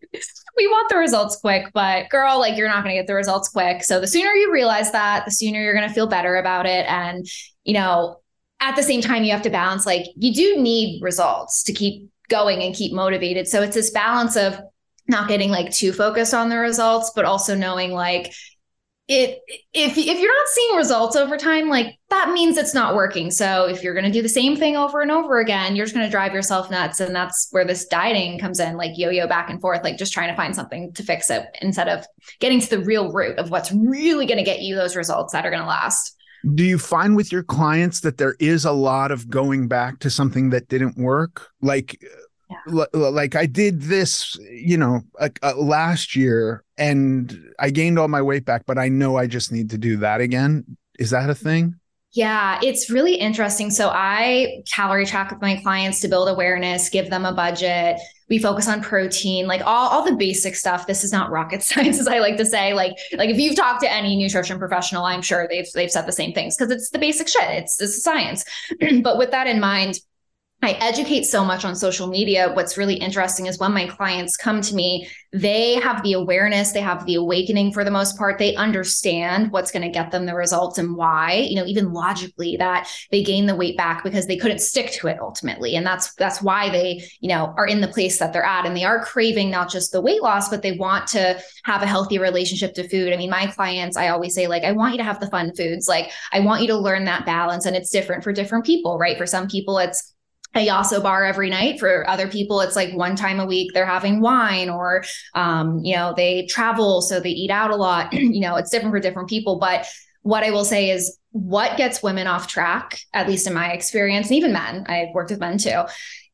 we want the results quick, but girl, like you're not going to get the results quick. So the sooner you realize that, the sooner you're going to feel better about it. And, you know, at the same time, you have to balance, like you do need results to keep going and keep motivated. So it's this balance of not getting like too focused on the results, but also knowing like it, if, if you're not seeing results over time, like that means it's not working. So if you're going to do the same thing over and over again, you're just going to drive yourself nuts. And that's where this dieting comes in, like yo-yo back and forth, like just trying to find something to fix it instead of getting to the real root of what's really going to get you those results that are going to last. Do you find with your clients that there is a lot of going back to something that didn't work? Like, yeah. l- like I did this, you know, uh, uh, last year and I gained all my weight back, but I know I just need to do that again. Is that a thing? Yeah, it's really interesting. So I calorie track with my clients to build awareness, give them a budget. We focus on protein, like all, all the basic stuff. This is not rocket science, as I like to say. Like, like if you've talked to any nutrition professional, I'm sure they've they've said the same things because it's the basic shit. It's, it's science. But with that in mind, I educate so much on social media. What's really interesting is when my clients come to me, they have the awareness, they have the awakening for the most part. They understand what's going to get them the results and why, you know, even logically that they gain the weight back because they couldn't stick to it ultimately. And that's, that's why they, you know, are in the place that they're at. And they are craving not just the weight loss, but they want to have a healthy relationship to food. I mean, my clients, I always say, like, I want you to have the fun foods. Like, I want you to learn that balance. And it's different for different people, right? For some people, it's a Yasso bar every night. For other people, it's like one time a week they're having wine, or, um, you know, they travel, so they eat out a lot. You know, it's different for different people. But what I will say is what gets women off track, at least in my experience, and even men, I've worked with men too,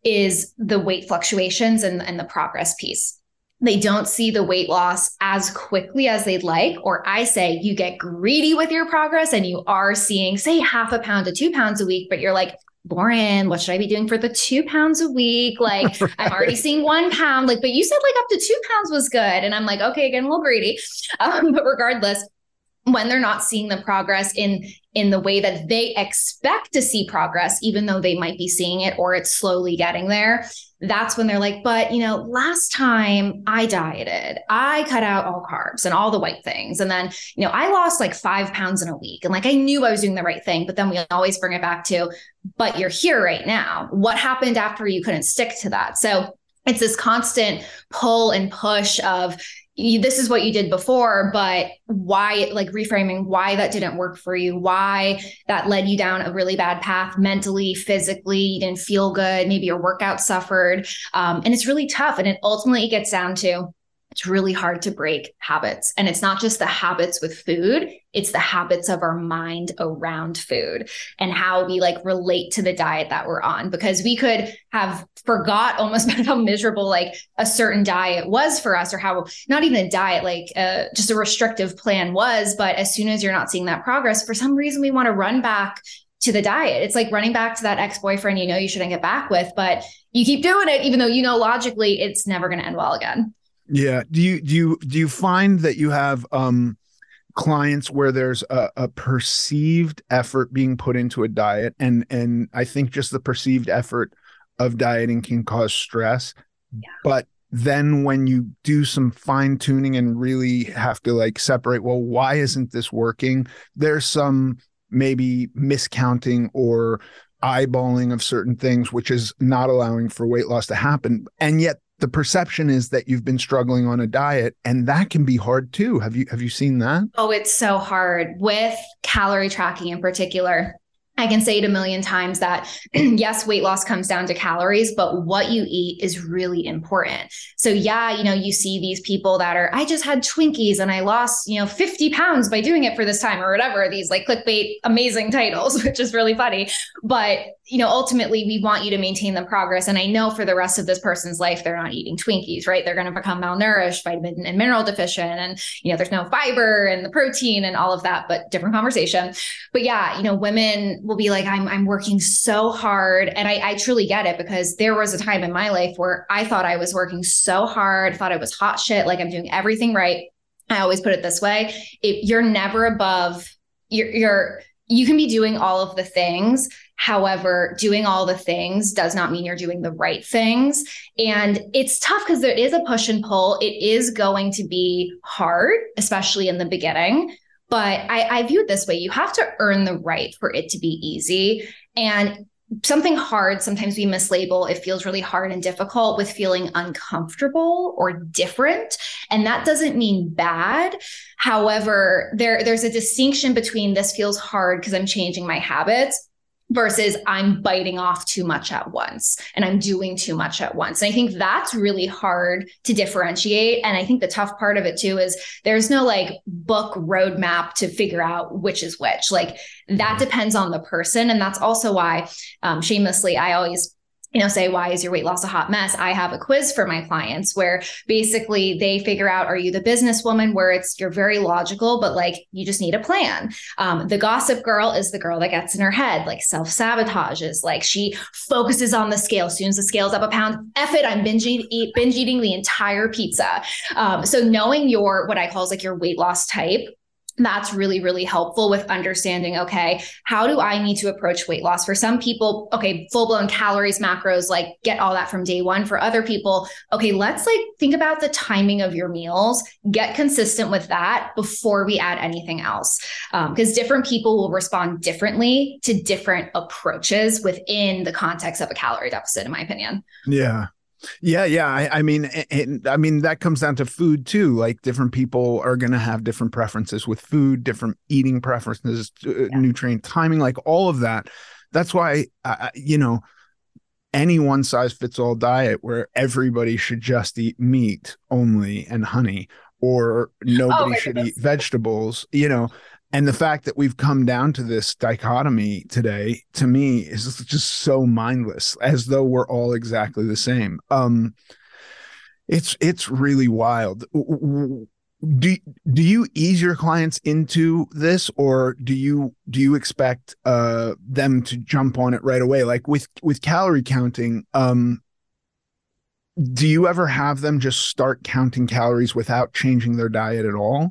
is the weight fluctuations and, and the progress piece. They don't see the weight loss as quickly as they'd like, or I say you get greedy with your progress and you are seeing, say, half a pound to two pounds a week, but you're like, Lauren, what should I be doing for the two pounds a week? Like, right. I'm already seeing one pound, like, but you said like up to two pounds was good. And I'm like, okay, again, a little greedy. Um, but regardless, when they're not seeing the progress in, in the way that they expect to see progress, even though they might be seeing it or it's slowly getting there, that's when they're like, but, you know, last time I dieted, I cut out all carbs and all the white things. And then, you know, I lost like five pounds in a week. And like, I knew I was doing the right thing, but then we always bring it back to, but you're here right now. What happened after you couldn't stick to that? So it's this constant pull and push of, You, this is what you did before, but why, like reframing why that didn't work for you, why that led you down a really bad path mentally, physically, you didn't feel good, maybe your workout suffered. Um, and it's really tough. And it ultimately gets down to, it's really hard to break habits. And it's not just the habits with food, it's the habits of our mind around food and how we like relate to the diet that we're on, because we could have forgot almost how miserable like a certain diet was for us, or how not even a diet, like uh, just a restrictive plan was. But as soon as you're not seeing that progress, for some reason, we want to run back to the diet. It's like running back to that ex-boyfriend, you know, you shouldn't get back with, but you keep doing it, even though, you know, logically it's never going to end well again. Yeah. Do you, do you, do you find that you have, um, clients where there's a, a perceived effort being put into a diet? And, and I think just the perceived effort of dieting can cause stress, yeah. But then when you do some fine tuning and really have to like separate, well, why isn't this working? There's some maybe miscounting or eyeballing of certain things, which is not allowing for weight loss to happen. And yet the perception is that you've been struggling on a diet, and that can be hard too. Have you, have you seen that? Oh, it's so hard with calorie tracking in particular. I can say it a million times that yes, weight loss comes down to calories, but what you eat is really important. So yeah, you know, you see these people that are, I just had Twinkies and I lost, you know, fifty pounds by doing it for this time or whatever, these like clickbait, amazing titles, which is really funny. But, you know, ultimately we want you to maintain the progress. And I know for the rest of this person's life, they're not eating Twinkies, right? They're going to become malnourished, vitamin and mineral deficient. And, you know, there's no fiber and the protein and all of that, but different conversation. But yeah, you know, women will be like, I'm, I'm working so hard. And I, I truly get it, because there was a time in my life where I thought I was working so hard, thought I was hot shit, like I'm doing everything right. I always put it this way. If you're never above, you're, you're, you can be doing all of the things However, doing all the things does not mean you're doing the right things. And it's tough because there is a push and pull. It is going to be hard, especially in the beginning. But I, I view it this way. You have to earn the right for it to be easy. And something hard, sometimes we mislabel, it feels really hard and difficult with feeling uncomfortable or different. And that doesn't mean bad. However, there, there's a distinction between this feels hard because I'm changing my habits versus I'm biting off too much at once and I'm doing too much at once. And I think that's really hard to differentiate. And I think the tough part of it too is there's no like book roadmap to figure out which is which. Like that depends on the person. And that's also why, um, shamelessly, I always you know, say, why is your weight loss a hot mess? I have a quiz for my clients where basically they figure out, are you the businesswoman where it's, you're very logical, but like, you just need a plan. Um, the gossip girl is the girl that gets in her head, like self-sabotages, like she focuses on the scale. As soon as the scale's up a pound, F it, I'm binge, eat, binge eating the entire pizza. Um, so knowing your, what I call is like your weight loss type, that's really, really helpful with understanding, okay, how do I need to approach weight loss? For some people, okay, full blown calories, macros, like get all that from day one. For other people, okay, let's like think about the timing of your meals, get consistent with that before we add anything else. Um, because different people will respond differently to different approaches within the context of a calorie deficit, in my opinion. Yeah. Yeah. Yeah. I, I mean, it, I mean, that comes down to food too. Like different people are going to have different preferences with food, different eating preferences, yeah. nutrient timing, like all of that. That's why, uh, you know, any one size fits all diet where everybody should just eat meat only and honey, or nobody oh should goodness. eat vegetables, you know. And the fact that we've come down to this dichotomy today, to me, is just so mindless, as though we're all exactly the same. Um, it's it's really wild. Do do you ease your clients into this, or do you do you expect uh, them to jump on it right away? Like with with calorie counting, um, do you ever have them just start counting calories without changing their diet at all?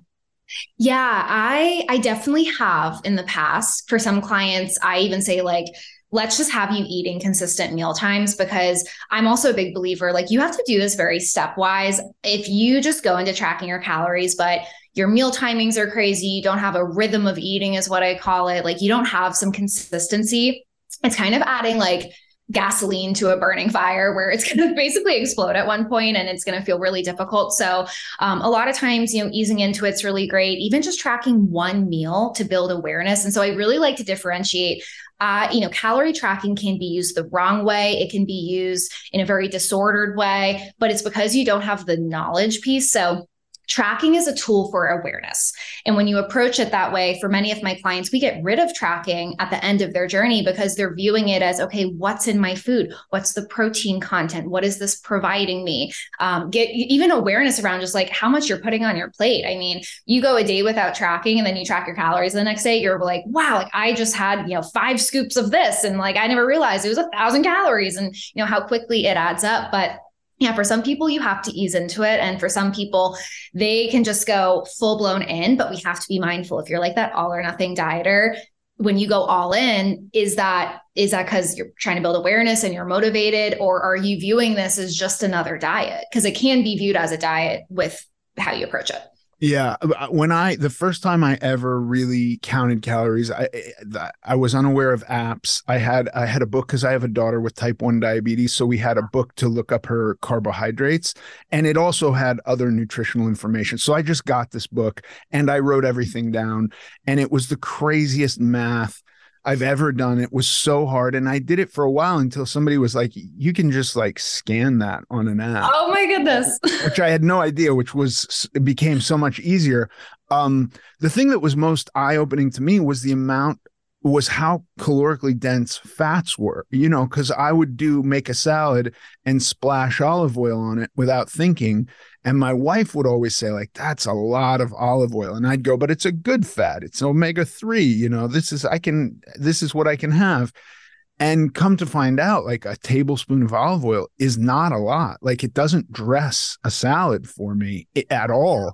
Yeah, I I definitely have in the past. For some clients, I even say like, let's just have you eating consistent meal times, because I'm also a big believer, like you have to do this very stepwise. If you just go into tracking your calories, but your meal timings are crazy, you don't have a rhythm of eating is what I call it. Like you don't have some consistency. It's kind of adding like gasoline to a burning fire where it's going to basically explode at one point and it's going to feel really difficult. So um, a lot of times, you know, easing into it's really great, even just tracking one meal to build awareness. And so I really like to differentiate, uh, you know, calorie tracking can be used the wrong way. It can be used in a very disordered way, but it's because you don't have the knowledge piece. So tracking is a tool for awareness. And when you approach it that way, for many of my clients, we get rid of tracking at the end of their journey because they're viewing it as, okay, what's in my food? What's the protein content? What is this providing me? Um, get even awareness around just like how much you're putting on your plate. I mean, you go a day without tracking and then you track your calories the next day, you're like, wow, like I just had, you know, five scoops of this. And like, I never realized it was a thousand calories and you know, how quickly it adds up. But yeah, for some people, you have to ease into it. And for some people, they can just go full blown in, but we have to be mindful. If you're like that all or nothing dieter, when you go all in, is that, is that because you're trying to build awareness and you're motivated, or are you viewing this as just another diet? Because it can be viewed as a diet with how you approach it. Yeah. When I, the first time I ever really counted calories, I, I was unaware of apps. I had, I had a book because I have a daughter with type one diabetes. So we had a book to look up her carbohydrates, and it also had other nutritional information. So I just got this book and I wrote everything down, and it was the craziest math I've ever done. It was so hard. And I did it for a while until somebody was like, you can just like scan that on an app. Oh my goodness. Which I had no idea, which was, it became so much easier. Um, the thing that was most eye-opening to me was the amount, was how calorically dense fats were, you know, because I would do, make a salad and splash olive oil on it without thinking. And my wife would always say, like, that's a lot of olive oil. And I'd go, but it's a good fat. It's omega three, you know, this is, I can, this is what I can have. And come to find out, like a tablespoon of olive oil is not a lot. Like it doesn't dress a salad for me at all.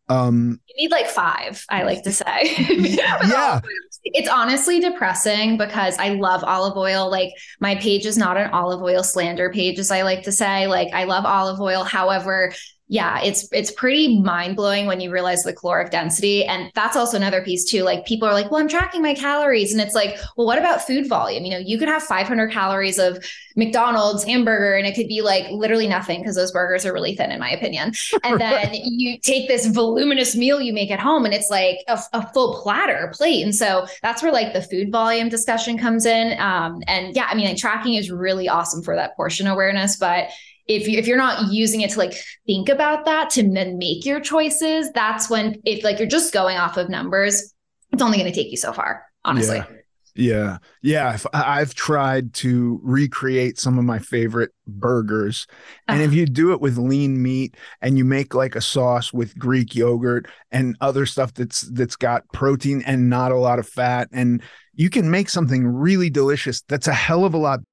Um, you need like five, I like to say. Yeah. It's honestly depressing because I love olive oil. Like my page is not an olive oil slander page, as I like to say. Like I love olive oil. However, yeah, it's it's pretty mind blowing when you realize the caloric density. And that's also another piece too. Like people are like, well, I'm tracking my calories. And it's like, well, what about food volume? You know, you could have five hundred calories of McDonald's hamburger and it could be like literally nothing because those burgers are really thin in my opinion. And then you take this voluminous meal you make at home and it's like a, a full platter plate. And so that's where like the food volume discussion comes in. Um, and yeah, I mean, like tracking is really awesome for that portion awareness, but if you, if you're not using it to like think about that, to then make your choices, that's when if like you're just going off of numbers, it's only going to take you so far, honestly. Yeah. Yeah. Yeah. If, I've tried to recreate some of my favorite burgers. And uh, if you do it with lean meat and you make like a sauce with Greek yogurt and other stuff that's that's got protein and not a lot of fat, and you can make something really delicious that's a hell of a lot.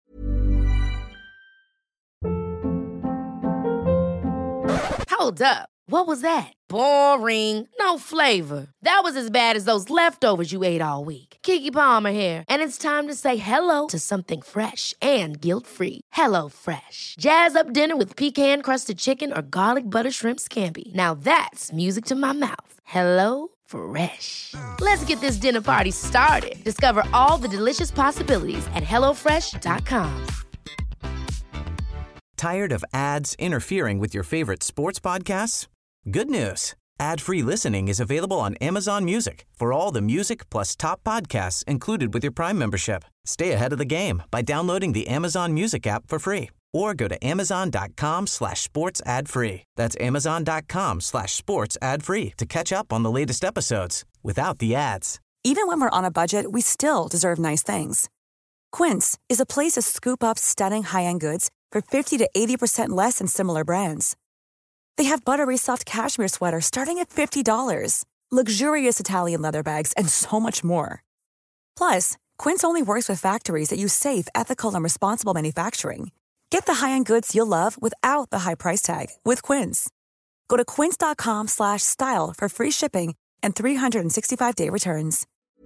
Hold up. What was that? Boring. No flavor. That was as bad as those leftovers you ate all week. Keke Palmer here, and it's time to say hello to something fresh and guilt-free. Hello Fresh. Jazz up dinner with pecan-crusted chicken or garlic butter shrimp scampi. Now that's music to my mouth. Hello Fresh. Let's get this dinner party started. Discover all the delicious possibilities at hello fresh dot com. Tired of ads interfering with your favorite sports podcasts? Good news. Ad-free listening is available on Amazon Music for all the music plus top podcasts included with your Prime membership. Stay ahead of the game by downloading the Amazon Music app for free or go to amazon.com slash sports ad free. That's amazon.com slash sports ad free to catch up on the latest episodes without the ads. Even when we're on a budget, we still deserve nice things. Quince is a place to scoop up stunning high-end goods for fifty to eighty percent less than similar brands. They have buttery soft cashmere sweaters starting at fifty dollars, luxurious Italian leather bags, and so much more. Plus, Quince only works with factories that use safe, ethical, and responsible manufacturing. Get the high-end goods you'll love without the high price tag with Quince. Go to quince.com slash style for free shipping and three sixty-five day returns.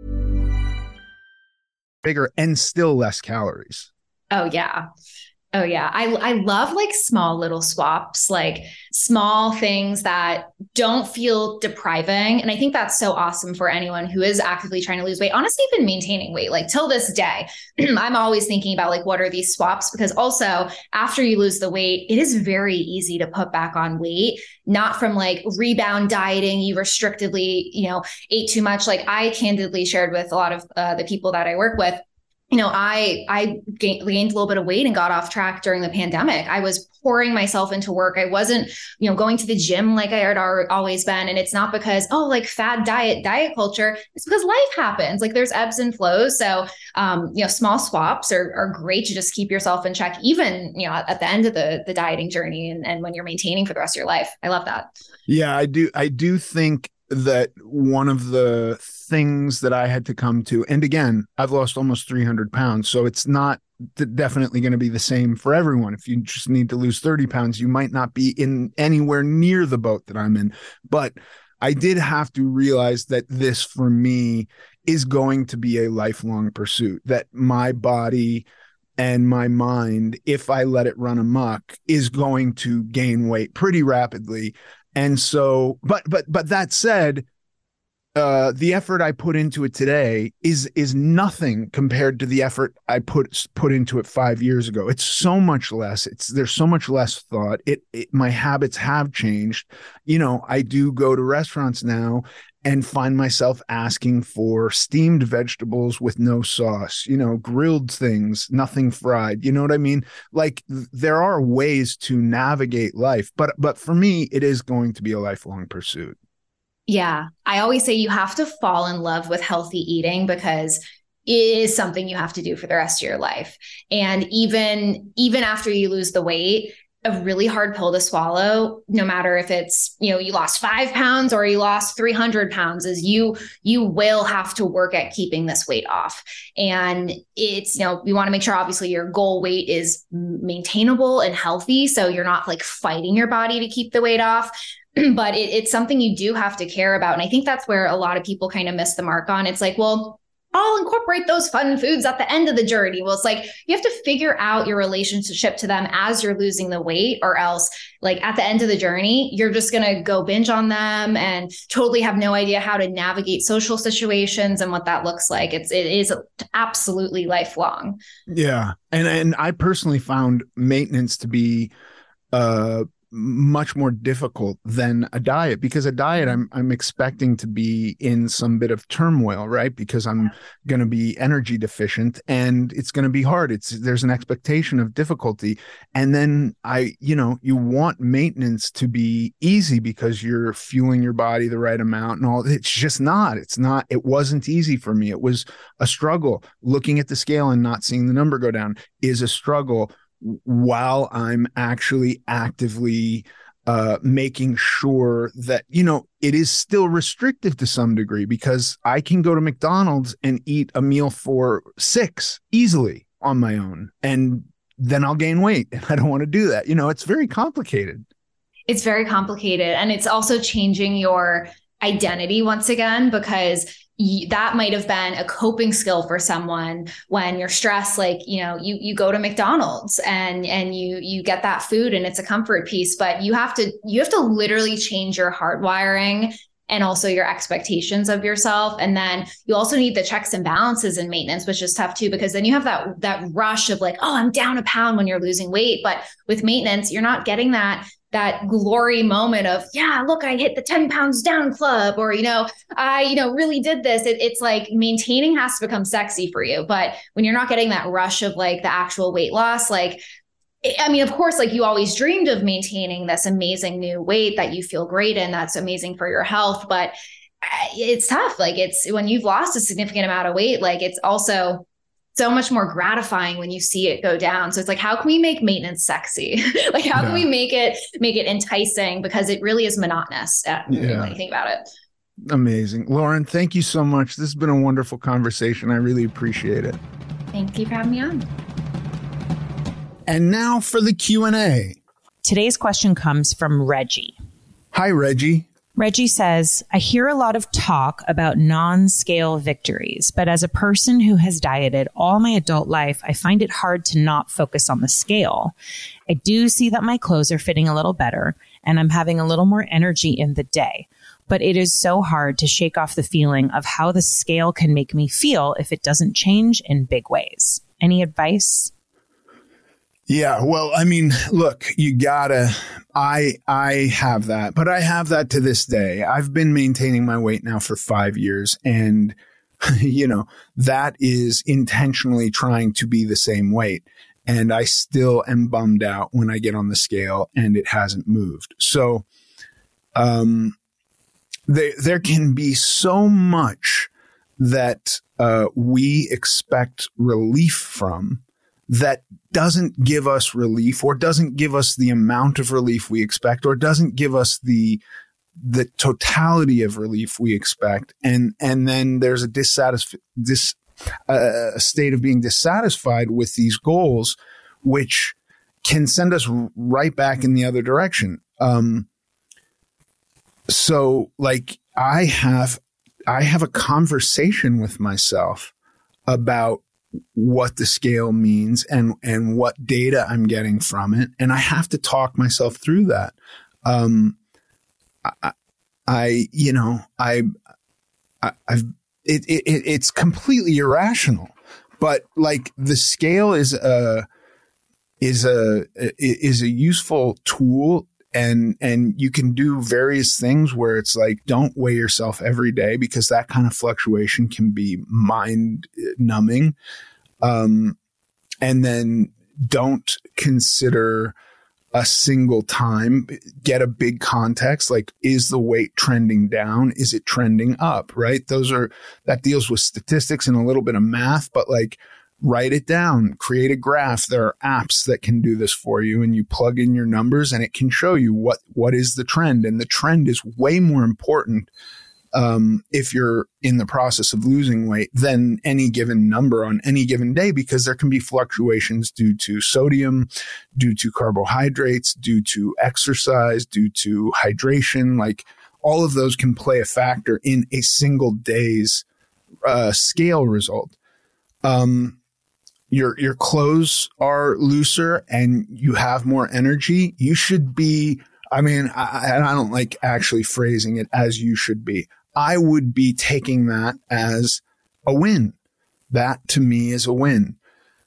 Bigger and still less calories. Oh, yeah. Oh yeah. I, I love like small little swaps, like small things that don't feel depriving. And I think that's so awesome for anyone who is actively trying to lose weight, honestly, even maintaining weight. Like till this day, I'm always thinking about like, what are these swaps? Because also after you lose the weight, it is very easy to put back on weight, not from like rebound dieting. You restrictively, you know, ate too much. Like I candidly shared with a lot of uh, the people that I work with, you know, I, I gained, gained a little bit of weight and got off track during the pandemic. I was pouring myself into work. I wasn't, you know, going to the gym like I had always been. And it's not because, oh, like fad diet, diet culture. It's because life happens. Like there's ebbs and flows. So, um, you know, small swaps are, are great to just keep yourself in check, even, you know, at, at the end of the, the dieting journey and, and when you're maintaining for the rest of your life. I love that. Yeah, I do. I do think that one of the things that I had to come to, and again, I've lost almost three hundred pounds, so it's not definitely going to be the same for everyone. If you just need to lose thirty pounds, you might not be in anywhere near the boat that I'm in. But I did have to realize that this for me is going to be a lifelong pursuit, that my body and my mind, if I let it run amok, is going to gain weight pretty rapidly. And so, but, but, but that said, uh, the effort I put into it today is, is nothing compared to the effort I put, put into it five years ago. It's so much less. It's, there's so much less thought. It, it, my habits have changed. You know, I do go to restaurants now and find myself asking for steamed vegetables with no sauce, you know, grilled things, nothing fried. You know what I mean? Like there are ways to navigate life, but, but for me, it is going to be a lifelong pursuit. Yeah. I always say you have to fall in love with healthy eating because it is something you have to do for the rest of your life. And even, even after you lose the weight, a really hard pill to swallow, no matter if it's, you know, you lost five pounds or you lost three hundred pounds, is you, you will have to work at keeping this weight off. And it's, you know, we want to make sure obviously your goal weight is maintainable and healthy. So you're not like fighting your body to keep the weight off. but it, it's something you do have to care about. And I think that's where a lot of people kind of miss the mark on. It's like, well, I'll incorporate those fun foods at the end of the journey. Well, it's like, you have to figure out your relationship to them as you're losing the weight, or else like at the end of the journey, you're just going to go binge on them and totally have no idea how to navigate social situations and what that looks like. It's, it is absolutely lifelong. Yeah. And, and I personally found maintenance to be, uh, much more difficult than a diet, because a diet I'm I'm expecting to be in some bit of turmoil, right? Because I'm going to be energy deficient and it's going to be hard. It's there's an expectation of difficulty. And then I, you know, you want maintenance to be easy because you're fueling your body the right amount and all. It's just not. It's not. It wasn't easy for me. It was a struggle. Looking at the scale and not seeing the number go down is a struggle, while I'm actually actively uh, making sure that, you know, it is still restrictive to some degree, because I can go to McDonald's and eat a meal for six easily on my own, and then I'll gain weight. And I don't want to do that. You know, it's very complicated. It's very complicated. And it's also changing your identity once again, because that might have been a coping skill for someone when you're stressed. Like, you know, you, you go to McDonald's and, and you, you get that food and it's a comfort piece, but you have to, you have to literally change your hardwiring and also your expectations of yourself. And then you also need the checks and balances in maintenance, which is tough too, because then you have that, that rush of like, oh, I'm down a pound when you're losing weight. But with maintenance, you're not getting that that glory moment of, yeah, look, I hit the ten pounds down club, or, you know, I, you know, really did this. It, it's like maintaining has to become sexy for you. But when you're not getting that rush of like the actual weight loss, like, I mean, of course, like you always dreamed of maintaining this amazing new weight that you feel great in. That's amazing for your health, but it's tough. Like it's when you've lost a significant amount of weight, like it's also so much more gratifying when you see it go down. So it's like, how can we make maintenance sexy? Like, how yeah. can we make it, make it enticing? Because it really is monotonous uh, yeah. when you think about it. Amazing. Lauren, thank you so much. This has been a wonderful conversation. I really appreciate it. Thank you for having me on. And now for the Q and A. Today's question comes from Reggie. Hi, Reggie. Reggie says, I hear a lot of talk about non-scale victories, but as a person who has dieted all my adult life, I find it hard to not focus on the scale. I do see that my clothes are fitting a little better and I'm having a little more energy in the day, but it is so hard to shake off the feeling of how the scale can make me feel if it doesn't change in big ways. Any advice? Yeah, well, I mean, look, you gotta, I, I have that, but I have that to this day. I've been maintaining my weight now for five years and, you know, that is intentionally trying to be the same weight. And I still am bummed out when I get on the scale and it hasn't moved. So, um, there, there can be so much that, uh, we expect relief from that doesn't give us relief, or doesn't give us the amount of relief we expect, or doesn't give us the the totality of relief we expect. And and then there's a dissatisf- dis, uh, a state of being dissatisfied with these goals, which can send us right back in the other direction. Um, so like I have, I have a conversation with myself about what the scale means and, and what data I'm getting from it. And I have to talk myself through that. Um, I, I, you know, I, I I've, it, it, it's completely irrational, but like the scale is a, is a, is a useful tool. And, and you can do various things where it's like, don't weigh yourself every day, because that kind of fluctuation can be mind numbing. Um, and then don't consider a single time, get a big context. Like, is the weight trending down? Is it trending up? Right. Those are, that deals with statistics and a little bit of math, but like, write it down, create a graph. There are apps that can do this for you, and you plug in your numbers and it can show you what, what is the trend. And the trend is way more important um, if you're in the process of losing weight than any given number on any given day, because there can be fluctuations due to sodium, due to carbohydrates, due to exercise, due to hydration. Like all of those can play a factor in a single day's uh, scale result. Um, your your clothes are looser and you have more energy. You should be, I mean, I, I don't like actually phrasing it as you should be. I would be taking that as a win. That to me is a win.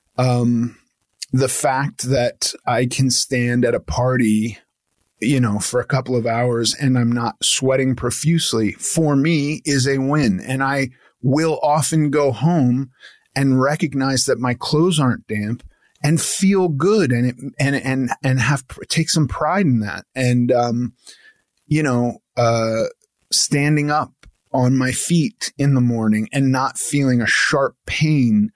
Um, the fact that I can stand at a party, you know, for a couple of hours and I'm not sweating profusely, for me is a win. And I will often go home and recognize that my clothes aren't damp and feel good and, it, and, and, and have, take some pride in that. And, um, you know, uh, standing up on my feet in the morning and not feeling a sharp pain,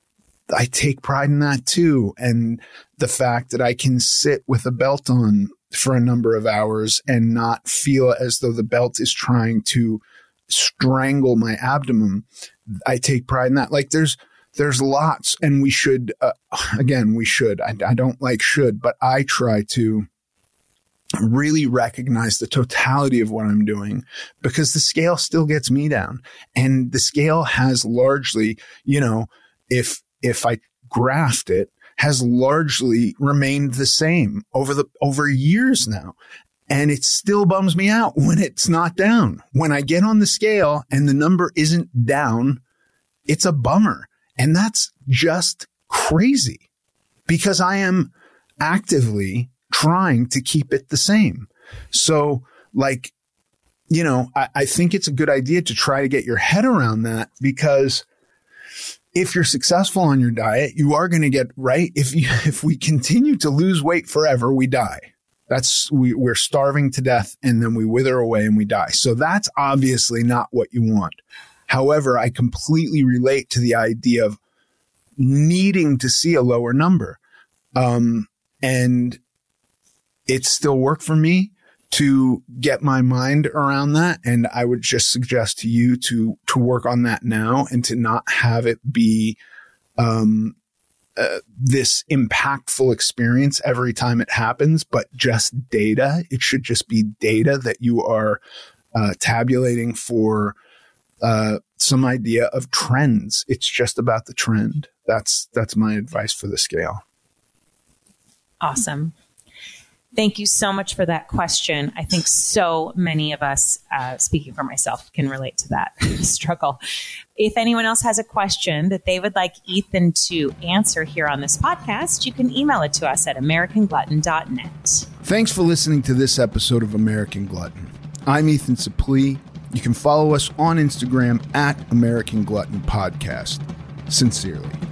I take pride in that too. And the fact that I can sit with a belt on for a number of hours and not feel as though the belt is trying to strangle my abdomen, I take pride in that. Like there's, there's lots, and we should, uh, again, we should, I, I don't like should, but I try to really recognize the totality of what I'm doing, because the scale still gets me down, and the scale has largely, you know, if, if I graphed it, has largely remained the same over the, over years now. And it still bums me out when it's not down. When I get on the scale and the number isn't down, it's a bummer. And that's just crazy, because I am actively trying to keep it the same. So like, you know, I, I think it's a good idea to try to get your head around that, because if you're successful on your diet, you are going to get right. If you, if we continue to lose weight forever, we die. That's, we, we're starving to death and then we wither away and we die. So that's obviously not what you want. However, I completely relate to the idea of needing to see a lower number. Um, and it still worked for me to get my mind around that. And I would just suggest to you to, to work on that now and to not have it be, um, uh, this impactful experience every time it happens, but just data. It should just be data that you are, uh, tabulating for, uh, some idea of trends. It's just about the trend. That's, that's my advice for the scale. Awesome. Thank you so much for that question. I think so many of us, uh, speaking for myself, can relate to that struggle. If anyone else has a question that they would like Ethan to answer here on this podcast, you can email it to us at american glutton dot net. Thanks for listening to this episode of American Glutton. I'm Ethan Suplee. You can follow us on Instagram at American Glutton Podcast. Sincerely.